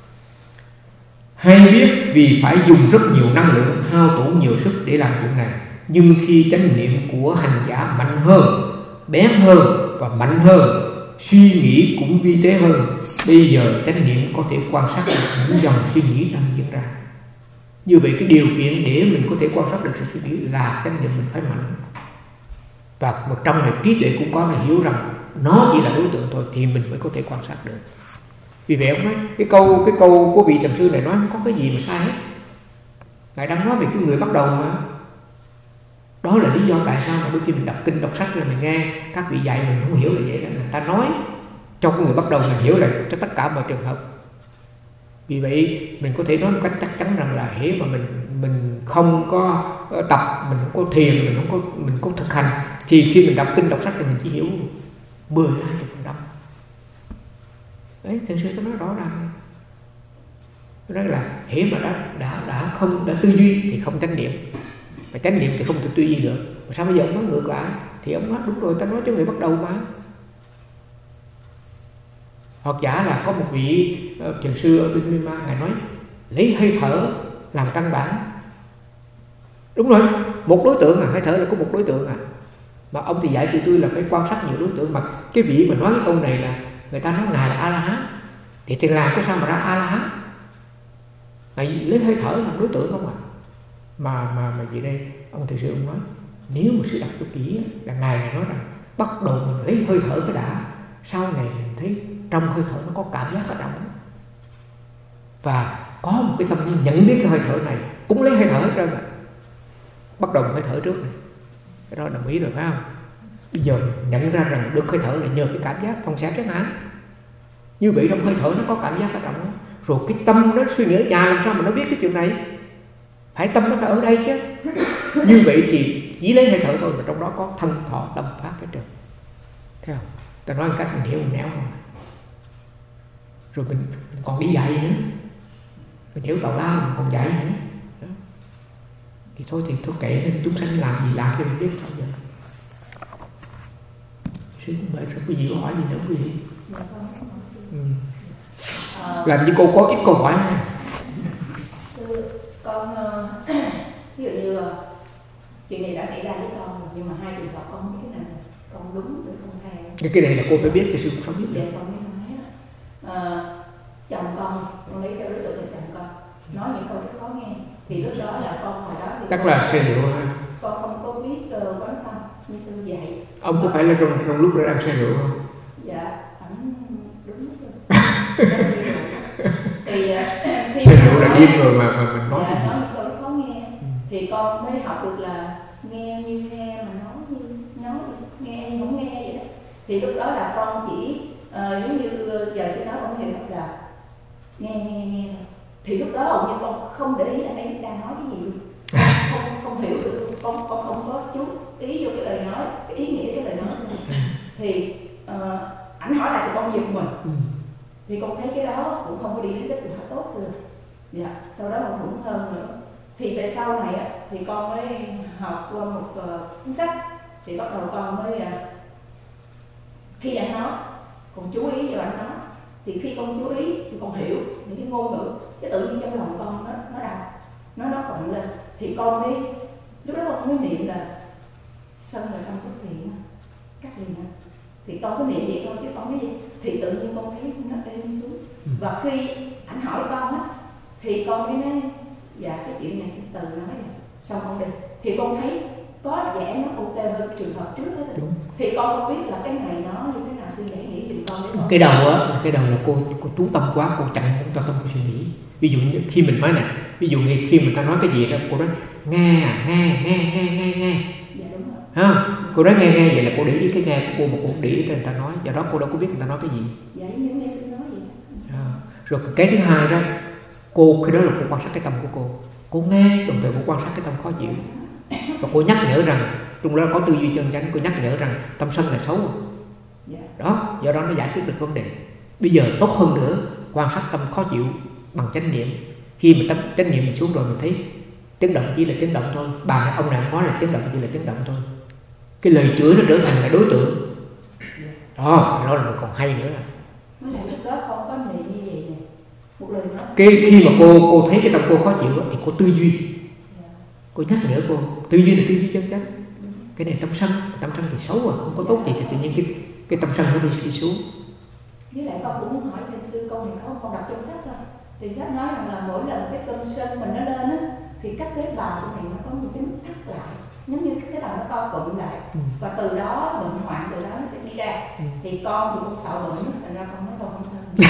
Speaker 1: Hay biết vì phải dùng rất nhiều năng lượng, hao tổn nhiều sức để làm chuyện này. Nhưng khi chánh niệm của hành giả mạnh hơn, bén hơn và mạnh hơn, suy nghĩ cũng vi tế hơn, bây giờ chánh niệm có thể quan sát được những dòng suy nghĩ đang diễn ra. Như vậy cái điều kiện để mình có thể quan sát được sự suy nghĩ là chánh niệm mình phải mạnh. Và một trong này trí tuệ cũng có là hiểu rằng nó chỉ là đối tượng thôi thì mình mới có thể quan sát được. Vì vậy ông nói cái câu cái câu của vị thiền sư này nói không có cái gì mà sai hết. Ngài đang nói về cái người bắt đầu mà. Đó là lý do tại sao mà đôi khi mình đọc kinh đọc sách rồi mình nghe các vị dạy mình không hiểu là vậy đó. Người ta nói cho cái người bắt đầu mình hiểu là cho tất cả mọi trường hợp. Vì vậy mình có thể nói một cách chắc chắn rằng là hễ mà mình mình không có tập, mình không có thiền, mình không có mình không thực hành thì khi mình đọc kinh đọc sách thì mình chỉ hiểu mười hai mươi phần trăm. Đấy, thiền sư tôi nói rõ ràng. Tôi nói là hễ mà đã đã đã không đã tư duy thì không chánh niệm, mà chánh niệm thì không thể tư duy được. Mà sao bây giờ ông nói ngược lại? Thì ông nói đúng rồi, ta nói cho người bắt đầu mà. Hoặc giả là có một vị uh, thiền sư ở bên Myanmar, ngài nói lấy hơi thở làm căn bản. Đúng rồi, một đối tượng à, hơi thở là có một đối tượng à. Mà ông thì dạy tụi tôi là phải quan sát nhiều đối tượng. Mà cái vị mà nói cái câu này là người ta nói ngài là A La Hán, thì thiền làm có sao mà ra A La Hán? Ngài lấy hơi thở làm đối tượng không à? Mà mà mà gì đây ông thiền sư ông nói nếu mà sự đặt cho kỹ là ngài này nói rằng bắt đầu mình lấy hơi thở cái đã, sau này mình thấy trong hơi thở nó có cảm giác ở trong đó, và có một cái tâm nhận biết cái hơi thở này cũng lấy hơi thở hết trơn mà. Bắt đầu một hơi thở trước này, cái đó đồng ý rồi phải không? Bây giờ nhận ra rằng được hơi thở là nhờ cái cảm giác phong xét chẳng hạn. Như vậy trong hơi thở nó có cảm giác ở trong đó. Rồi cái tâm nó suy nghĩ ở nhà làm sao mà nó biết cái chuyện này? Phải tâm nó phải ở đây chứ. Như vậy thì chỉ lấy hơi thở thôi mà trong đó có thân thọ tâm pháp hết trơn. Thấy không? Ta nói một cách mình hiểu mình néo không? Rồi mình, mình còn đi dạy nữa. Mình hiểu tào lao mình còn dạy nữa. Đó. Thì thôi thì thôi kệ nên chúng sanh làm gì làm cho mình biết thôi vậy. Sư cũng mệt rồi, có gì có hỏi gì nữa quý vị? Ừ. Làm như cô có ít câu hỏi này.
Speaker 4: Con ví dụ như chuyện này đã xảy ra với con nhưng mà hai trường hợp con không biết cái này con đúng hay không theo.
Speaker 1: Cái này là cô phải biết cho sư cũng không biết được.
Speaker 4: Dạ con mới nói à, chồng con, con lấy cái đối tượng là chồng con nói những câu rất khó nghe. Thì lúc đó là con hồi đó thì
Speaker 1: chắc là xe rượu ha.
Speaker 4: Con không có biết uh, quán tâm như sư dạy.
Speaker 1: Ông có phải là trong, trong lúc đó ăn xe rượu không?
Speaker 4: Dạ, ảnh đúng rồi. Thì uh,
Speaker 1: xe rượu là điên rồi mà, mà mình nói.
Speaker 4: Dạ, nói những câu rất khó nghe. Ừ. Thì con mới học được là nghe như nghe mà nói như nói, nghe như không nghe vậy đó. Thì lúc đó là con chỉ uh, giống như giờ sư nói con hiểu là nghe nghe nghe thôi. Thì lúc đó hầu như con không để ý anh ấy đang nói cái gì luôn. Không không hiểu được, con con không có chú ý vô cái lời nói, cái ý nghĩa cái lời nói. Thì uh, ảnh hỏi lại thì con giật mình. Ừ. Thì con thấy cái đó cũng không có đi đến kết quả tốt xưa. Dạ, sau đó con thuận hơn nữa. Thì về sau này á, thì con mới học qua một uh, cuốn sách. Thì bắt đầu con mới uh, khi anh nói, con chú ý vào anh nói. Thì khi con chú ý thì con hiểu những cái ngôn ngữ, cái tự nhiên trong lòng con nó nó đọc, nó nó quặn lên. Thì con mới lúc đó con mới niệm là sân người trong bất thiện cắt liền á. Thì con có niệm vậy thôi chứ con cái gì thì tự nhiên con thấy nó êm xuống. Và khi ảnh hỏi con á thì con mới nói dạ cái chuyện này từ nói rồi xong con đi. Thì con thấy có vẻ nó ok hơn trường hợp trước đó rồi. Thì con không biết là cái này nó như thế nào suy nghĩ nghĩ giùm con để con
Speaker 1: cái đầu á, cái đầu là cô cô chú tâm quá, cô chặn cô cho tâm cô suy nghĩ. Ví dụ như khi mình nói này, ví dụ như khi mình ta nói cái gì đó cô nói nghe à, nghe nghe nghe nghe nghe.
Speaker 4: Dạ đúng rồi.
Speaker 1: Ha, cô nói nghe nghe vậy là cô để ý cái nghe của cô mà cô không để ý tới người ta nói, do đó cô đâu có biết người ta nói cái gì.
Speaker 4: Dạ giống như sư nói vậy.
Speaker 1: À, rồi cái thứ hai đó, cô cái đó là cô quan sát cái tâm của cô. cô nghe đồng thời cô quan sát cái tâm khó chịu, và cô nhắc nhở rằng trong đó có tư duy chân chánh. Cô nhắc nhở rằng tâm sân là xấu đó, do đó nó giải quyết được vấn đề. Bây giờ tốt hơn nữa, quan sát tâm khó chịu bằng chánh niệm. Khi mà tâm chánh niệm mình xuống rồi, mình thấy chấn động chỉ là chấn động thôi, bà này, ông này nói là chấn động chỉ là chấn động thôi, cái lời chửi nó trở thành là đối tượng đó, đó là còn hay nữa.
Speaker 4: Mới lại lúc đó con có niệm như vậy nè, một lời nói.
Speaker 1: Cái khi mà cô cô thấy cái tâm cô khó chịu đó, thì cô tư duy, cô nhắc nhở cô tư duy là tư duy chân chánh. Cái này tâm sân, tâm sân thì xấu à, không có tốt gì, thì tự nhiên cái cái tâm sân nó đi, đi xuống.
Speaker 4: Với lại con cũng muốn hỏi thêm sư, câu này không con đọc trong sách thôi, thì sách nói rằng là mỗi lần cái tâm sân mình nó lên á, thì các tế bào của mình nó có một cái nút thắt lại, giống như các tế bào nó co cụm lại, ừ. và từ đó bệnh hoạn từ đó nó sẽ đi ra. ừ. Thì con thì con sợ bệnh, thành ra con nói con không sân.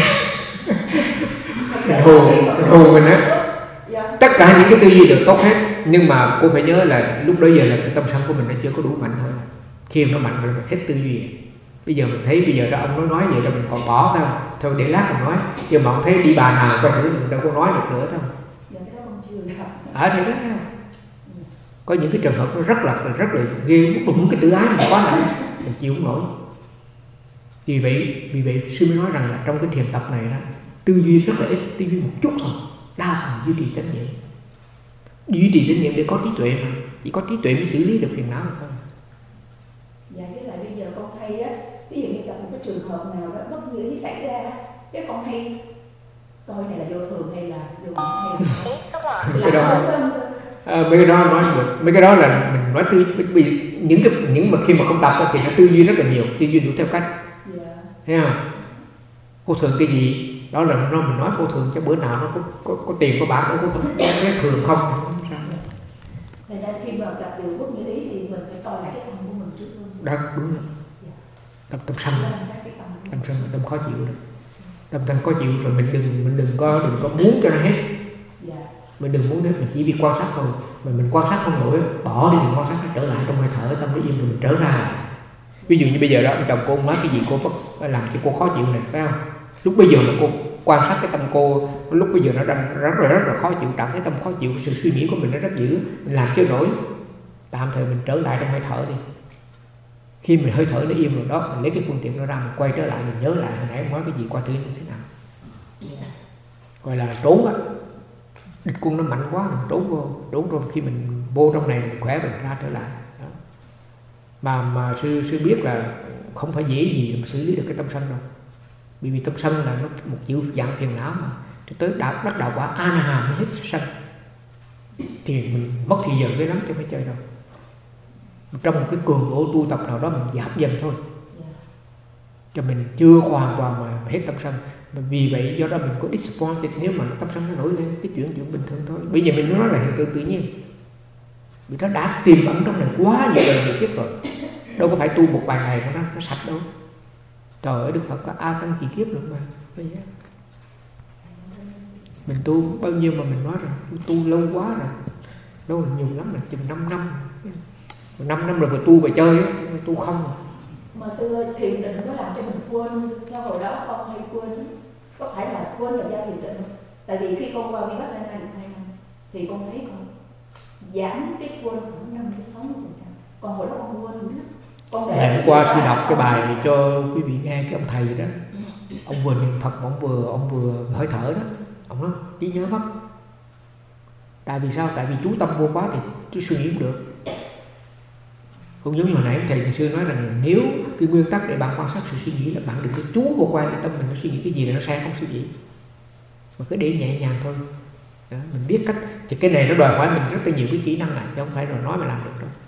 Speaker 1: Hù hù mình á. Dạ. Tất cả những cái tư duy đều tốt hết, nhưng mà cô phải nhớ là lúc đó giờ là cái tâm sân của mình nó chưa có đủ mạnh thôi. Khi mà nó mạnh rồi mình hết tư duy. Bây giờ mình thấy bây giờ đó ông nói nói vậy rồi mình còn bỏ phải không? Thôi để lát mình nói. Chứ mà ông thấy đi bà nào coi thử mình đâu có nói được nữa, thấy không?
Speaker 4: Dạ, cái đó con chưa gặp.
Speaker 1: Ở thế đó thấy không? Có những cái trường hợp nó rất là rất là ghê, đụng cái tự ái mình quá nặng, mình chịu không nổi. Vì vậy, vì vậy sư mới nói rằng là trong cái thiền tập này đó, tư duy rất là ít, tư duy một chút thôi, đa phần duy trì chánh niệm. Duy trì chánh niệm để có trí tuệ mà, chỉ có trí tuệ mới xử lý được phiền não mà thôi.
Speaker 4: Dạ, với lại bây giờ con hay á, ví dụ như gặp một cái trường hợp nào đó bất ngờ xảy ra, cái con hay coi này là vô thường hay là vô hay là
Speaker 1: cái đó à, mấy cái đó nói được, mấy cái đó là mình nói tư vì những cái những mà khi mà không tập thì nó tư duy rất là nhiều, tư duy đủ theo cách. Yeah. Thấy không? Vô thường cái gì? Đó là nó mình nói vô thường, cho bữa nào nó có có, có tiền có bạc nó cũng không cái thường không.
Speaker 4: Thành ra khi mà gặp điều bất như ý thì mình phải coi lại cái tâm của mình trước luôn.
Speaker 1: Đó đúng rồi. Tâm tâm sân, tâm sân tâm khó chịu được. Tâm tâm khó chịu rồi mình đừng mình đừng có đừng có muốn cho nó hết. Mình đừng muốn hết, mình chỉ biết quan sát thôi. Mà mình quan sát không nổi, bỏ đi đừng quan sát, trở lại trong hơi thở, tâm nó yên rồi mình trở ra. Ví dụ như bây giờ đó ông chồng cô nói cái gì cô bất làm cho cô khó chịu này, phải không? Lúc bây giờ mà cô quan sát cái tâm cô, lúc bây giờ nó đang rất là rất là khó chịu, cảm thấy tâm khó chịu, sự suy nghĩ của mình nó rất dữ, mình làm chưa nổi, tạm thời mình trở lại trong hơi thở đi. Khi mình hơi thở nó im rồi đó, mình lấy cái phương tiện nó ra, mình quay trở lại, mình nhớ lại hồi nãy nói cái gì, qua thử như thế nào. Gọi là trốn á, địch quân nó mạnh quá, mình trốn vô, trốn rồi khi mình vô trong này mình khỏe mình ra trở lại. Đó. Mà mà sư sư biết là không phải dễ gì mà xử lý được cái tâm sân đâu. Bởi vì tâm sân là nó một chữ dạng phiền não mà cho tới đạo đắc đạo quả a na hàm mới hết sân, thì mình mất thì giờ cái lắm chứ phải chơi đâu. Trong một cái cường độ tu tập nào đó mình giảm dần thôi, cho mình chưa hoàn toàn mà hết tâm sân. Vì vậy do đó mình có disappointed nếu mà tâm sân nó nổi lên, cái chuyện chuyện bình thường thôi. Bây giờ mình nói là hiện tượng tự nhiên, vì nó đã tiềm ẩn trong này quá nhiều đời nhiều kiếp rồi, đâu có phải tu một vài ngày mà nó, nó sạch đâu. Trời ơi, Đức Phật có a căn kỳ kiếp luôn mà. Bây giờ mình tu bao nhiêu mà mình nói rằng tu, tu lâu quá rồi, lâu là nhiều lắm rồi, chừng năm năm, năm năm rồi mà tu về chơi á, tu không.
Speaker 4: Mà sư ơi, thiền định có làm cho mình quên, do hồi đó con hay quên, có phải là quên thời gian thiền định không? Tại vì khi con qua Vipassana được hai năm thì con thấy con giảm cái quên khoảng năm đến sáu mươi phần trăm. Còn hồi đó con quên nữa.
Speaker 1: Ngày hôm qua sư đọc cái bài cho quý vị nghe, cái ông thầy đó, ông vừa niệm Phật, ông vừa ông vừa hơi thở đó, ông nói trí nhớ mất. Tại vì sao? Tại vì chú tâm vô quá thì chú suy nghĩ không được. Cũng giống như hồi nãy thầy thầy sư nói rằng nếu cái nguyên tắc để bạn quan sát sự suy nghĩ là bạn đừng có chú vô quan để tâm mình nó suy nghĩ cái gì là nó sai không suy nghĩ, mà cứ để nhẹ nhàng thôi. Đó, mình biết cách thì cái này nó đòi hỏi mình rất là nhiều cái kỹ năng này, chứ không phải rồi nói mà làm được đâu.